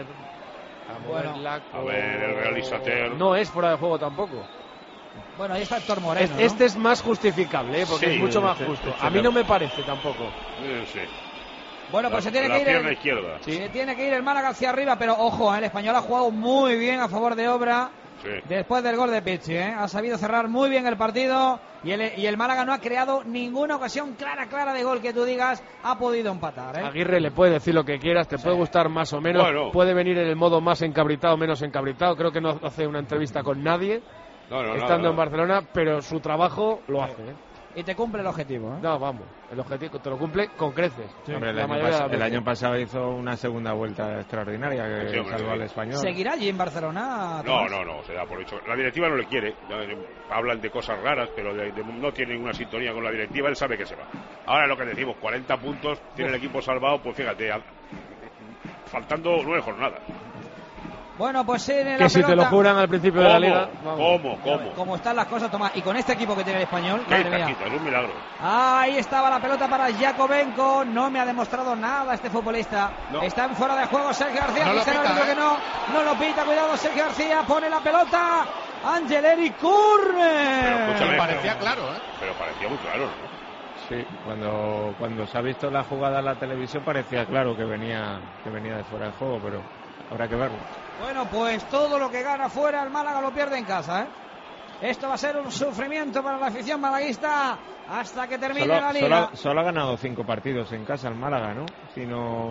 El realizador. No es fuera de juego tampoco. Bueno, ahí está Héctor Moreno. Este es más justificable, ¿eh? Porque es mucho más justo. A mí no me parece tampoco. Sí. Bueno, pues se tiene que ir izquierda. Se tiene que ir el Málaga hacia arriba, pero ojo, el español ha jugado muy bien a favor de Obra. Después del gol de Pizzi, ha sabido cerrar muy bien el partido y el Málaga no ha creado ninguna ocasión clara de gol que tú digas ha podido empatar. Aguirre le puede decir lo que quieras, te puede gustar más o menos, puede venir en el modo más encabritado, menos encabritado, creo que no hace una entrevista con nadie estando en Barcelona, pero su trabajo lo hace. Y te cumple el objetivo. No, vamos, el objetivo te lo cumple con creces. Sí. Hombre, el año pasado hizo una segunda vuelta extraordinaria que salvó al español. ¿Seguirá allí en Barcelona? No, se da por hecho. La directiva no le quiere. Hablan de cosas raras, pero no tiene ninguna sintonía con la directiva. Él sabe que se va. Ahora lo que decimos, 40 puntos, tiene el equipo salvado, pues fíjate, faltando 9 jornadas. Bueno, pues en la que si pelota, te lo juran al principio de la liga. ¿Cómo? ¿Cómo están las cosas, Tomás? Y con este equipo que tiene el español, madre mía. Es un milagro. Ahí estaba la pelota para Jakobenko. No me ha demostrado nada este futbolista. Está en fuera de juego Sergio García. No lo pita. Cuidado, Sergio García. Pone la pelota. Angeleri Curne. Pero parecía claro, Pero parecía muy claro, ¿no? Sí, cuando se ha visto la jugada en la televisión parecía claro que venía de fuera de juego, pero habrá que verlo. Bueno, pues todo lo que gana fuera el Málaga lo pierde en casa, Esto va a ser un sufrimiento para la afición malaguista hasta que termine la liga. Solo ha ganado 5 partidos en casa el Málaga, ¿no? Si no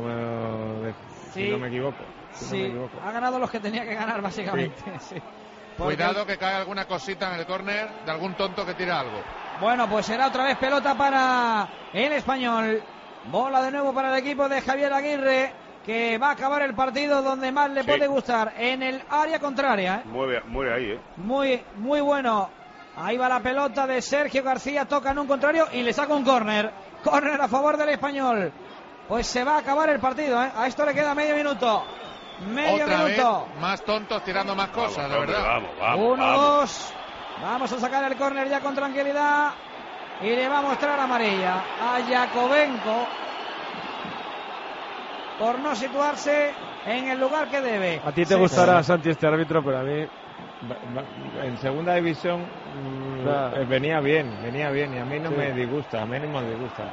me equivoco. Ha ganado los que tenía que ganar, básicamente. Sí. Cuidado que cae alguna cosita en el córner de algún tonto que tira algo. Bueno, pues será otra vez pelota para el español. Bola de nuevo para el equipo de Javier Aguirre, que va a acabar el partido donde más le puede gustar, en el área contraria. Mueve ahí, Muy bueno. Ahí va la pelota de Sergio García, toca en un contrario y le saca un córner. Córner a favor del español. Pues se va a acabar el partido, A esto le queda medio minuto. Otra vez, más tontos tirando más cosas, de verdad. Vamos. 1-2. Vamos a sacar el córner ya con tranquilidad. y le va a mostrar amarilla a Yakovenko por no situarse en el lugar que debe. A ti te gustará, Santi, este árbitro, pero a mí... En segunda división venía bien, y a mí no me disgusta, a mí no me disgusta.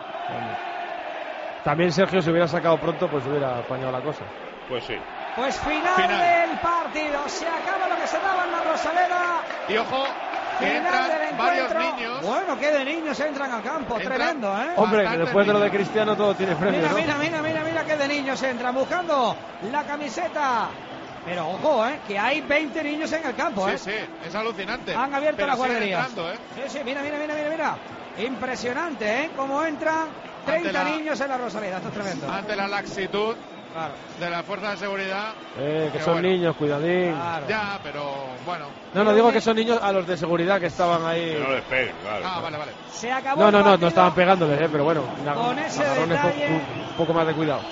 También Sergio, si hubiera sacado pronto, pues hubiera apañado la cosa. Pues sí. Pues final del partido, se acaba lo que se daba en la Rosaleda. Y ojo, que entran varios niños. Bueno, qué de niños entran al campo, tremendo, ¿eh? Hombre, que después de lo de Cristiano todo tiene premio, Mira qué de niños entran buscando la camiseta. Pero ojo, que hay 20 niños en el campo, Sí, es alucinante. Han abierto las guarderías. Entrando, Sí, mira. Impresionante, cómo entran 30 niños en la Rosaleda. Esto es tremendo. Ante la laxitud de la fuerza de seguridad. Que son niños, cuidadín. Claro. Ya, pero bueno. No digo que son niños a los de seguridad que estaban ahí. Que no les peguen, claro. Vale. Se acabó No estaban pegándoles, pero bueno. Con ese detalle, un poco más de cuidado.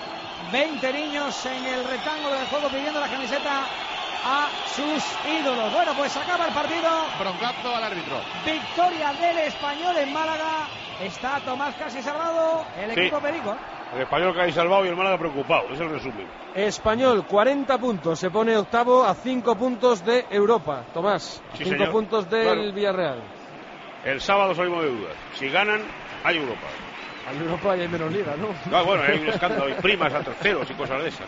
20 niños en el rectángulo del juego pidiendo la camiseta a sus ídolos. Bueno, pues acaba el partido. Broncazo al árbitro. Victoria del Español en Málaga. Está Tomás casi salvado. El equipo Perico. El Español casi salvado y el Málaga preocupado. Es el resumen. Español, 40 puntos. Se pone octavo a 5 puntos de Europa. Tomás, 5 puntos del Villarreal. El sábado salimos de dudas. Si ganan, hay Europa. Hay Europa y hay menos liga, ¿no? Bueno, hay un escándalo, hay primas a terceros y cosas de esas.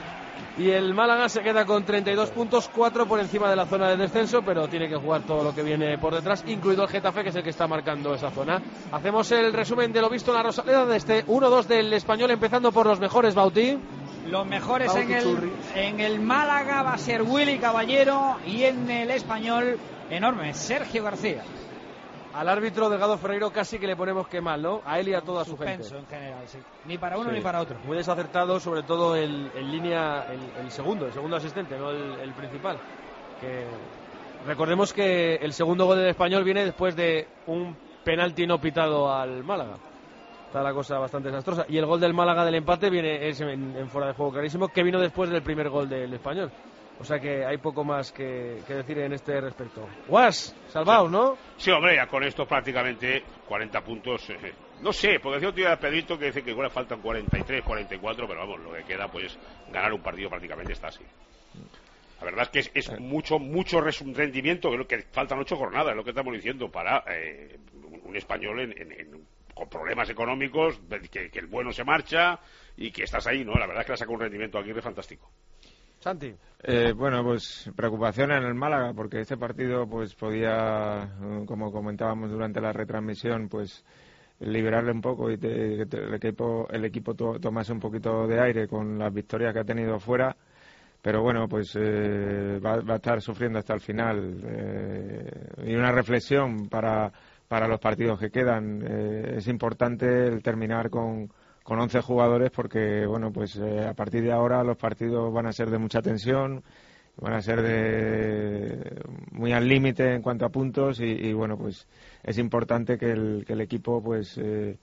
Y el Málaga se queda con 32 puntos, 4 por encima de la zona de descenso, pero tiene que jugar todo lo que viene por detrás, incluido el Getafe, que es el que está marcando esa zona. Hacemos el resumen de lo visto en la Rosaleda de este 1-2 del Español, empezando por los mejores, Bauti. Los mejores en el Málaga va a ser Willy Caballero, y en el Español, enorme, Sergio García. Al árbitro Delgado Ferreiro casi que le ponemos que mal, ¿no? A él y a toda su gente. En general, sí. Ni para uno ni para otro. Muy desacertado, sobre todo el línea, el segundo asistente, no el principal. Que recordemos que el segundo gol del Español viene después de un penalti no pitado al Málaga. Está la cosa bastante desastrosa. Y el gol del Málaga del empate viene en fuera de juego clarísimo, que vino después del primer gol del Español. O sea que hay poco más que decir en este respecto. Guas, salvaos, ¿no? Sí, hombre, ya con esto prácticamente 40 puntos. No sé, porque decía un tío de Pedrito que dice que igual faltan 43, 44, pero vamos, lo que queda pues ganar un partido prácticamente está así. La verdad es que es mucho rendimiento, que faltan 8 jornadas, es lo que estamos diciendo, para un Español con problemas económicos, que el bueno se marcha y que estás ahí, ¿no? La verdad es que le saca un rendimiento aquí fantástico. Santi. Bueno, pues preocupación en el Málaga, porque este partido pues podía, como comentábamos durante la retransmisión, pues liberarle un poco y que el equipo tomase un poquito de aire con las victorias que ha tenido fuera, pero bueno, pues va a estar sufriendo hasta el final. Y una reflexión para los partidos que quedan. Es importante el terminar con 11 jugadores, porque bueno, pues a partir de ahora los partidos van a ser de mucha tensión, van a ser muy al límite en cuanto a puntos, y bueno, pues es importante que el equipo pues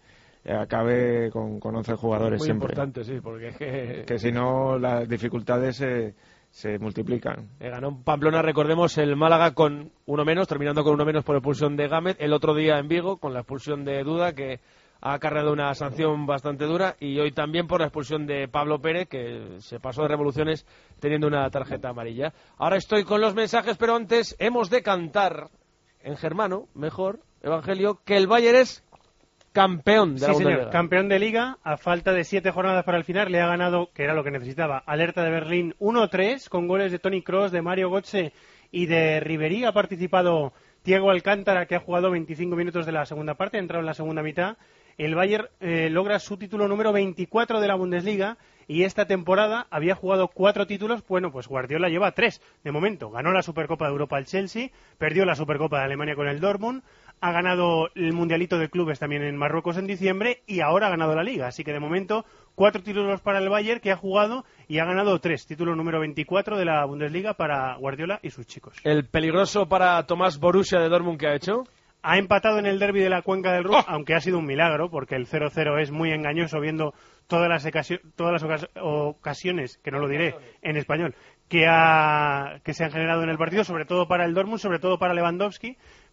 acabe con 11 jugadores. Muy siempre importante, sí, porque es que si no las dificultades se multiplican. Ganó en Pamplona, recordemos, el Málaga con uno menos, terminando con uno menos por expulsión de Gámez. El otro día en Vigo con la expulsión de Duda, que ha acarreado una sanción bastante dura, y hoy también por la expulsión de Pablo Pérez, que se pasó de revoluciones teniendo una tarjeta amarilla. Ahora estoy con los mensajes, pero antes hemos de cantar en germano, mejor, Evangelio, que el Bayern es campeón de la Bundesliga. Campeón de Liga, a falta de 7 jornadas para el final, le ha ganado, que era lo que necesitaba, al Hertha de Berlín 1-3, con goles de Toni Kroos, de Mario Götze y de Ribéry. Ha participado Thiago Alcántara, que ha jugado 25 minutos de la segunda parte, ha entrado en la segunda mitad. El Bayern logra su título número 24 de la Bundesliga, y esta temporada había jugado 4 títulos. Bueno, pues Guardiola lleva 3 de momento. Ganó la Supercopa de Europa al Chelsea, perdió la Supercopa de Alemania con el Dortmund, ha ganado el Mundialito de Clubes también en Marruecos en diciembre, y ahora ha ganado la Liga. Así que de momento 4 títulos para el Bayern, que ha jugado y ha ganado 3. Título número 24 de la Bundesliga para Guardiola y sus chicos. El peligroso para Tomás Borussia de Dortmund, que ha hecho. Ha empatado en el derbi de la Cuenca del Ruhr, aunque ha sido un milagro, porque el 0-0 es muy engañoso viendo todas las ocasiones, que no lo diré en español, que se han generado en el partido, sobre todo para el Dortmund, sobre todo para Lewandowski,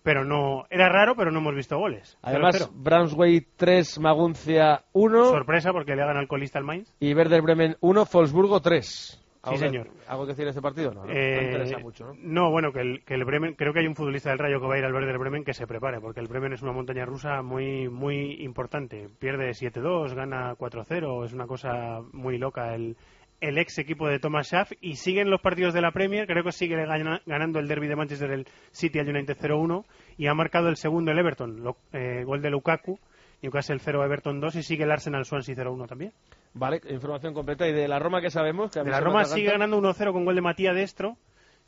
pero no era raro, pero no hemos visto goles. Además, 0-0. Braunschweig 3, Maguncia 1. Sorpresa porque le hagan alcoholista al Mainz. Y Werder Bremen 1, Wolfsburgo 3. Sí, señor. ¿Algo que decir en este partido? No interesa mucho, ¿no? No, bueno, que el Bremen, creo que hay un futbolista del Rayo que va a ir al Werder Bremen que se prepare, porque el Bremen es una montaña rusa muy muy importante. Pierde 7-2, gana 4-0, es una cosa muy loca el ex equipo de Thomas Schaaf, y siguen los partidos de la Premier. Creo que sigue ganando el derby de Manchester el City al United 0-1, y ha marcado el segundo el Everton, gol de Lukaku. Newcastle 0, Everton 2, y sigue el Arsenal Swansea 0-1 también. Vale, información completa. ¿Y de la Roma qué sabemos? De la Roma sigue ganando 1-0 con gol de Matías Destro.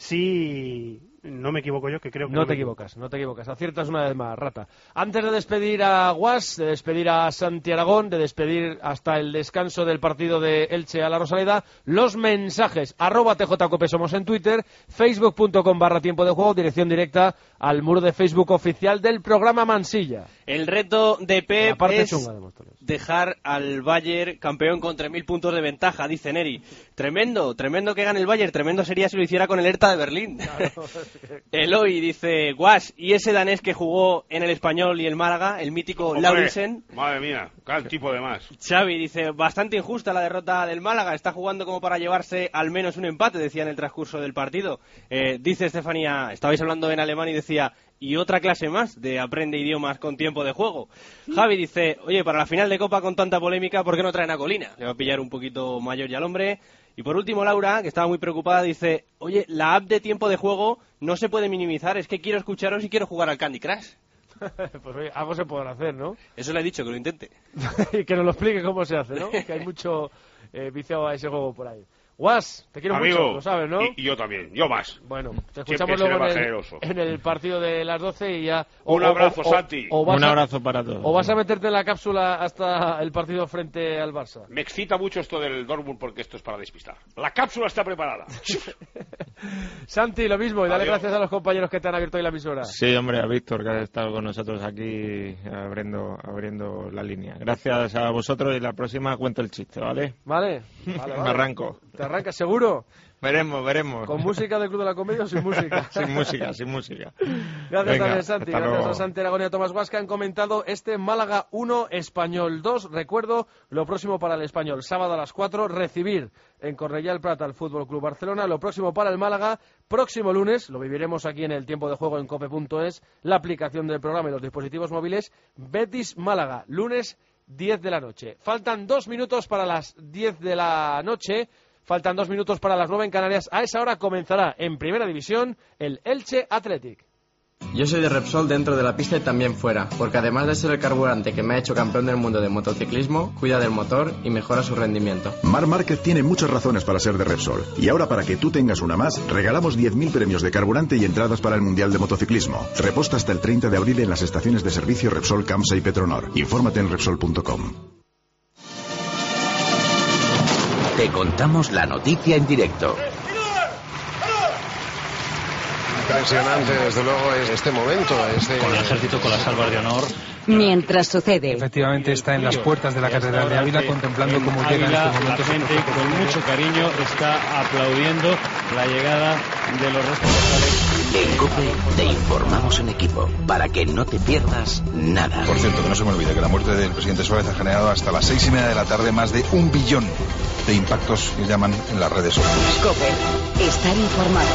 Sí, no me equivoco yo, que creo que no te equivocas, aciertas una vez más, rata. Antes de despedir a Guas, de despedir a Santi Aragón, de despedir hasta el descanso del partido de Elche a la Rosaleda, los mensajes, @TJCope somos en Twitter, facebook.com/tiempo de juego, dirección directa al muro de Facebook oficial del programa Mansilla. El reto de Pep es chunga de dejar al Bayern campeón con 3.000 puntos de ventaja, dice Neri. Tremendo que gane el Bayern, tremendo sería si lo hiciera con el Hertha de Berlín. Claro. Eloy dice, Guas, ¿y ese danés que jugó en el Español y el Málaga, el mítico Laurisen? Madre mía, cada tipo de más. Xavi dice, bastante injusta la derrota del Málaga, está jugando como para llevarse al menos un empate, decía en el transcurso del partido. Dice Estefanía, estabais hablando en alemán y decía, y otra clase más de aprende idiomas con tiempo de juego. Javi dice, oye, para la final de Copa con tanta polémica, ¿por qué no traen a Colina? Le va a pillar un poquito mayor ya al hombre. Y por último, Laura, que estaba muy preocupada, dice, oye, la app de tiempo de juego no se puede minimizar, es que quiero escucharos y quiero jugar al Candy Crush. Pues oye, algo se podrá hacer, ¿no? Eso le he dicho, que lo intente. Y que nos lo explique cómo se hace, ¿no? Que hay mucho viciado a ese juego por ahí. Guas, te quiero mucho, lo sabes, ¿no? Y yo también, yo más. Bueno, te escuchamos luego en el partido de las 12 y ya... Un abrazo, Santi. Un abrazo para todos. ¿O vas a meterte en la cápsula hasta el partido frente al Barça? Me excita mucho esto del Dortmund porque esto es para despistar. La cápsula está preparada. Santi, lo mismo, y dale gracias a los compañeros que te han abierto hoy la emisora. Sí, hombre, a Víctor, que ha estado con nosotros aquí abriendo la línea. Gracias a vosotros, y la próxima cuento el chiste, ¿vale? Vale. Me arranco. ¿Te arrancas seguro? Veremos. ¿Con música del Club de la Comedia o sin música? sin música. Gracias también, Santi. Gracias a Santi Aragón y a Tomás Guas, que han comentado este Málaga 1, Español 2. Recuerdo, lo próximo para el Español, sábado a las 4, recibir en Cornellà el Prat al Fútbol Club Barcelona. Lo próximo para el Málaga, próximo lunes, lo viviremos aquí en el tiempo de juego en cope.es, la aplicación del programa y los dispositivos móviles, Betis Málaga, lunes 10 de la noche. Faltan 2 minutos para las 10 de la noche. Faltan 2 minutos para las 9 en Canarias. A esa hora comenzará en Primera División el Elche Athletic. Yo soy de Repsol dentro de la pista y también fuera, porque además de ser el carburante que me ha hecho campeón del mundo de motociclismo, cuida del motor y mejora su rendimiento. Marc Márquez tiene muchas razones para ser de Repsol. Y ahora, para que tú tengas una más, regalamos 10.000 premios de carburante y entradas para el Mundial de Motociclismo. Reposta hasta el 30 de abril en las estaciones de servicio Repsol, Camsa y Petronor. Infórmate en Repsol.com. Te contamos la noticia en directo. Impresionante, desde luego, es este momento. Con el ejército, con las salvas de honor. Mientras sucede. Efectivamente está en las puertas de la Catedral de Ávila contemplando cómo llega en estos momentos. La gente con mucho cariño está aplaudiendo la llegada de los responsables. En COPE te informamos en equipo para que no te pierdas nada. Por cierto, que no se me olvide que la muerte del presidente Suárez ha generado hasta las 6:30 de la tarde más de 1 billón de impactos que llaman en las redes sociales. COPE, estar informado.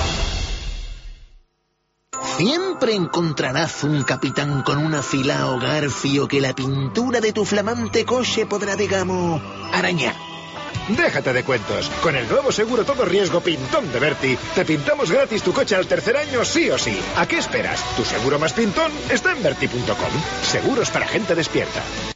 Siempre encontrarás un capitán con un afilado garfio que la pintura de tu flamante coche podrá, digamos, arañar. Déjate de cuentos. Con el nuevo seguro todo riesgo Pintón de Berti, te pintamos gratis tu coche al tercer año sí o sí. ¿A qué esperas? Tu seguro más pintón está en Berti.com. Seguros para gente despierta.